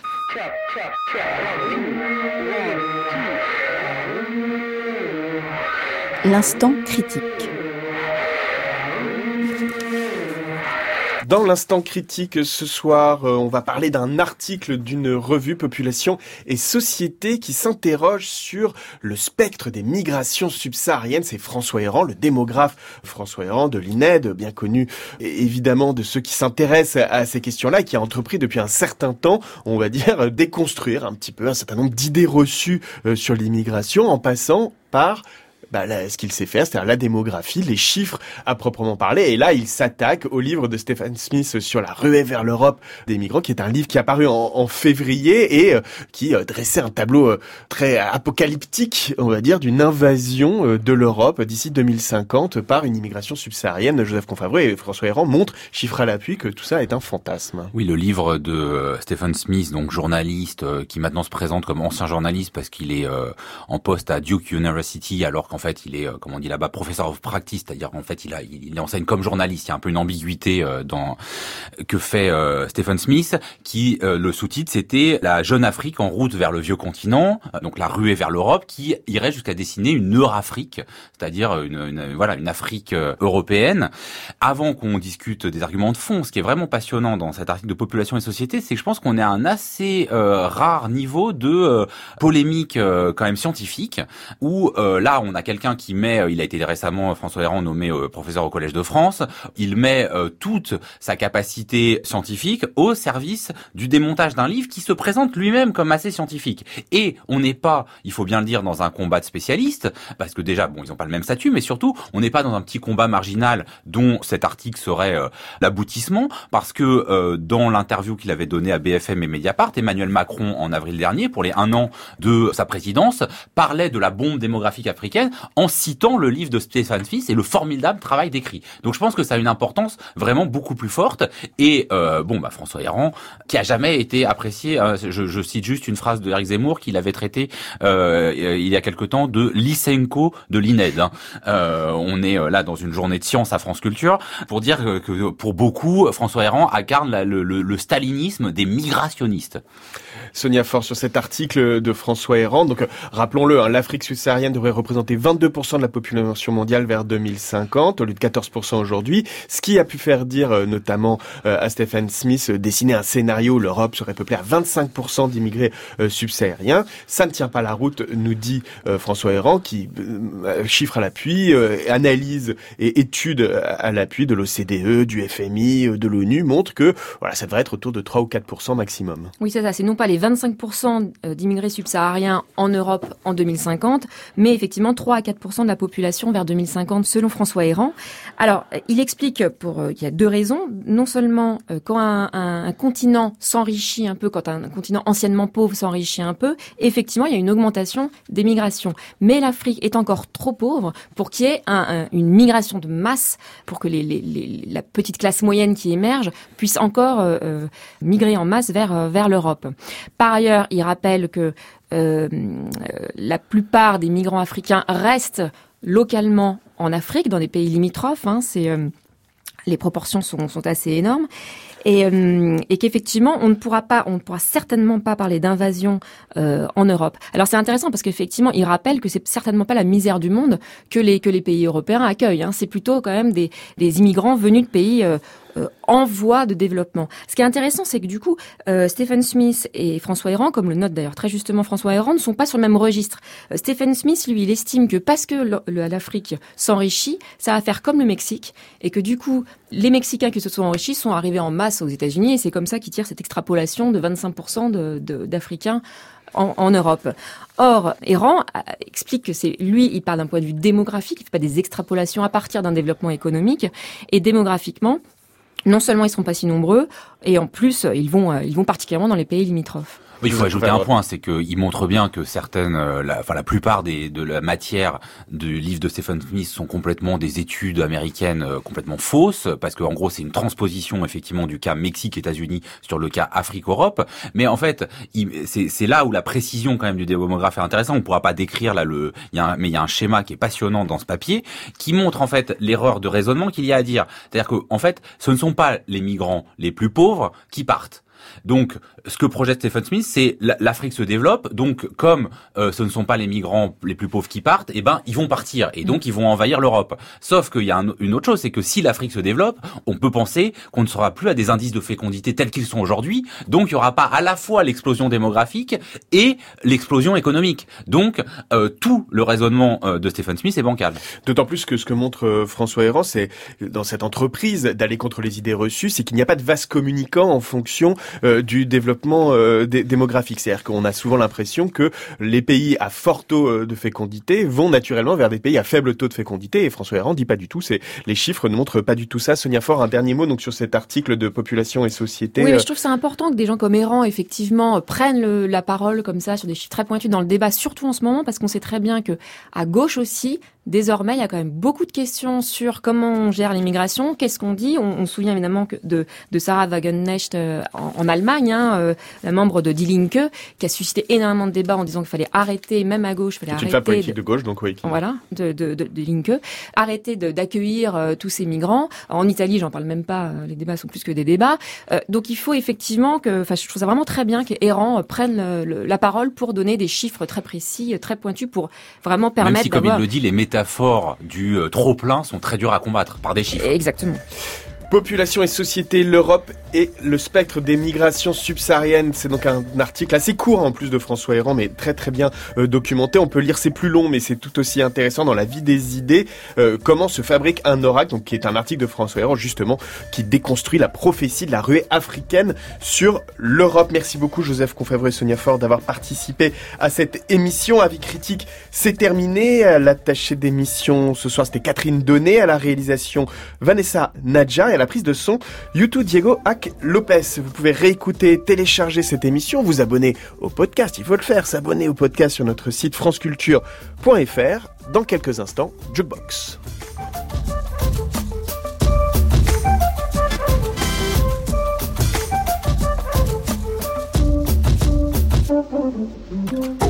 L'instant critique. Dans l'instant critique ce soir, euh, on va parler d'un article d'une revue Population et Société qui s'interroge sur le spectre des migrations subsahariennes. C'est François Héran, le démographe François Héran de l'I N E D, bien connu évidemment de ceux qui s'intéressent à ces questions-là, qui a entrepris depuis un certain temps, on va dire, déconstruire un petit peu un certain nombre d'idées reçues euh, sur l'immigration en passant par Bah, là, ce qu'il sait faire, c'est-à-dire la démographie, les chiffres à proprement parler. Et là, il s'attaque au livre de Stephen Smith sur la ruée vers l'Europe des migrants, qui est un livre qui est apparu en, en février et euh, qui euh, dressait un tableau euh, très apocalyptique, on va dire, d'une invasion euh, de l'Europe d'ici deux mille cinquante par une immigration subsaharienne. Joseph Confavreux et François Héran montrent, chiffres à l'appui, que tout ça est un fantasme. Oui, le livre de euh, Stephen Smith, donc journaliste, euh, qui maintenant se présente comme ancien journaliste parce qu'il est euh, en poste à Duke University, alors qu'en qu'en fait, il est, euh, comme on dit là-bas, professor of practice, c'est-à-dire en fait, il a, il, il enseigne comme journaliste. Il y a un peu une ambiguïté euh, dans que fait euh, Stephen Smith, qui euh, le sous-titre c'était la jeune Afrique en route vers le vieux continent, euh, donc la ruée vers l'Europe, qui irait jusqu'à dessiner une Eurafrique, c'est-à-dire une, une voilà une Afrique euh, européenne. Avant qu'on discute des arguments de fond, ce qui est vraiment passionnant dans cet article de Population et Société, c'est que je pense qu'on est à un assez euh, rare niveau de euh, polémique euh, quand même scientifique, où euh, là on a quelqu'un qui met, euh, il a été récemment François Héran nommé euh, professeur au Collège de France, il met euh, toute sa capacité scientifique au service du démontage d'un livre qui se présente lui-même comme assez scientifique. Et on n'est pas, il faut bien le dire, dans un combat de spécialistes, parce que déjà, bon, ils n'ont pas le même statut, mais surtout, on n'est pas dans un petit combat marginal dont cet article serait euh, l'aboutissement, parce que euh, dans l'interview qu'il avait donnée à B F M et Mediapart, Emmanuel Macron, en avril dernier, pour les un an de sa présidence, parlait de la bombe démographique africaine en citant le livre de Stephen Smith et le formidable travail d'écrit. Donc je pense que ça a une importance vraiment beaucoup plus forte. Et euh, bon, bah François Héran, qui a jamais été apprécié, hein, je, je cite juste une phrase de Éric Zemmour qu'il avait traité euh, il y a quelque temps de Lysenko de l'I N E D. Hein. Euh, on est là dans une journée de science à France Culture pour dire que, que pour beaucoup, François Héran incarne la, le, le, le stalinisme des migrationnistes. Sonia Faure, sur cet article de François Héran, donc rappelons-le, hein, l'Afrique subsaharienne devrait représenter vingt-deux pour cent de la population mondiale vers deux mille cinquante, au lieu de quatorze pour cent aujourd'hui, ce qui a pu faire dire euh, notamment euh, à Stephen Smith euh, dessiner un scénario où l'Europe serait peuplée à vingt-cinq pour cent d'immigrés euh, subsahariens. Ça ne tient pas la route, nous dit euh, François Héran, qui euh, chiffre à l'appui, euh, analyse et étude à l'appui de l'O C D E, du F M I, euh, de l'ONU, montre que voilà, ça devrait être autour de trois ou quatre pour cent maximum. Oui, c'est ça, c'est non pas les vingt-cinq pour cent d'immigrés subsahariens en Europe en deux mille cinquante, mais effectivement trois à quatre pour cent de la population vers deux mille cinquante selon François Héran. Alors, il explique pour euh, qu'il y a deux raisons. Non seulement euh, quand un, un, un continent s'enrichit un peu, quand un, un continent anciennement pauvre s'enrichit un peu, effectivement, il y a une augmentation des migrations. Mais l'Afrique est encore trop pauvre pour qu'il y ait un, un, une migration de masse, pour que les, les, les, la petite classe moyenne qui émerge puisse encore euh, euh, migrer en masse vers, euh, vers l'Europe. Par ailleurs, il rappelle que euh, la plupart des migrants africains restent localement en Afrique, dans des pays limitrophes. Hein, c'est, euh, les proportions sont, sont assez énormes. Et, euh, et qu'effectivement, on ne pourra pas, on ne pourra certainement pas parler d'invasion euh, en Europe. Alors c'est intéressant parce qu'effectivement, il rappelle que c'est certainement pas la misère du monde que les que les pays européens accueillent. Hein. C'est plutôt quand même des des immigrants venus de pays euh, euh, en voie de développement. Ce qui est intéressant, c'est que du coup, euh, Stephen Smith et François Héran, comme le note d'ailleurs très justement François Héran, ne sont pas sur le même registre. Euh, Stephen Smith, lui, il estime que parce que le, le, l'Afrique s'enrichit, ça va faire comme le Mexique, et que du coup, les Mexicains qui se sont enrichis sont arrivés en masse aux États-Unis, et c'est comme ça qu'il tire cette extrapolation de vingt-cinq pour cent de, de, d'Africains en, en Europe. Or, Héran explique que c'est lui, il parle d'un point de vue démographique, il fait pas des extrapolations à partir d'un développement économique, et démographiquement, non seulement ils seront pas si nombreux, et en plus ils vont ils vont particulièrement dans les pays limitrophes. Oui, il faut ajouter un point, c'est qu'il montre bien que certaines, la, enfin la plupart des, de la matière du livre de Stephen Smith sont complètement des études américaines euh, complètement fausses, parce que en gros c'est une transposition effectivement du cas Mexique-États-Unis sur le cas Afrique-Europe. Mais en fait, il, c'est, c'est là où la précision quand même du démographe est intéressante. On ne pourra pas décrire là le, il y a un, mais il y a un schéma qui est passionnant dans ce papier qui montre en fait l'erreur de raisonnement qu'il y a à dire. C'est-à-dire que en fait, ce ne sont pas les migrants les plus pauvres qui partent. Donc, ce que projette Stephen Smith, c'est l'Afrique se développe. Donc, comme euh, ce ne sont pas les migrants les plus pauvres qui partent, eh ben, ils vont partir et donc ils vont envahir l'Europe. Sauf qu'il y a un, une autre chose, c'est que si l'Afrique se développe, on peut penser qu'on ne sera plus à des indices de fécondité tels qu'ils sont aujourd'hui. Donc, il y aura pas à la fois l'explosion démographique et l'explosion économique. Donc, euh, tout le raisonnement euh, de Stephen Smith est bancal. D'autant plus que ce que montre euh, François Héran, c'est dans cette entreprise d'aller contre les idées reçues, c'est qu'il n'y a pas de vase communicant en fonction Euh, du développement euh, dé- démographique. C'est-à-dire qu'on a souvent l'impression que les pays à fort taux de fécondité vont naturellement vers des pays à faible taux de fécondité, et François Héran dit pas du tout, c'est, les chiffres ne montrent pas du tout ça. Sonia Faure, un dernier mot donc sur cet article de Population et Société. Oui, mais je trouve que c'est important que des gens comme Héran, effectivement, prennent le, la parole comme ça sur des chiffres très pointus dans le débat, surtout en ce moment, parce qu'on sait très bien que à gauche aussi, désormais, il y a quand même beaucoup de questions sur comment on gère l'immigration, qu'est-ce qu'on dit. On, on se souvient évidemment que de, de Sarah Wagenknecht euh, en, en Allemagne, hein, euh, la membre de Die Linke, qui a suscité énormément de débats en disant qu'il fallait arrêter, même à gauche, il fallait C'est arrêter... une femme politique de, de gauche, donc oui. Qui... Voilà, de, de, de, de Linke. Arrêter de, d'accueillir euh, tous ces migrants. En Italie, j'en parle même pas, euh, les débats sont plus que des débats. Euh, donc il faut effectivement que... Enfin, je trouve ça vraiment très bien qu'Errand prenne le, le, la parole pour donner des chiffres très précis, très pointus, pour vraiment permettre Même si, comme d'avoir... il le dit, les métaphores du euh, trop-plein sont très dures à combattre par des chiffres. Exactement. Population et société, l'Europe et le spectre des migrations subsahariennes. C'est donc un article assez court en plus de François Errand, mais très très bien euh, documenté. On peut lire, c'est plus long, mais c'est tout aussi intéressant dans La vie des idées. Euh, comment se fabrique un oracle, donc qui est un article de François Errand justement, qui déconstruit la prophétie de la ruée africaine sur l'Europe. Merci beaucoup Joseph Confèvre et Sonia Faure d'avoir participé à cette émission. Avis critique, c'est terminé. L'attachée d'émission ce soir, c'était Catherine Donnet, à la réalisation Vanessa Nadja et à la prise de son YouTube Diego Hac Lopez. Vous pouvez réécouter, télécharger cette émission, vous abonner au podcast, il faut le faire, s'abonner au podcast sur notre site franceculture point f r. Dans quelques instants, Jukebox. Thank you.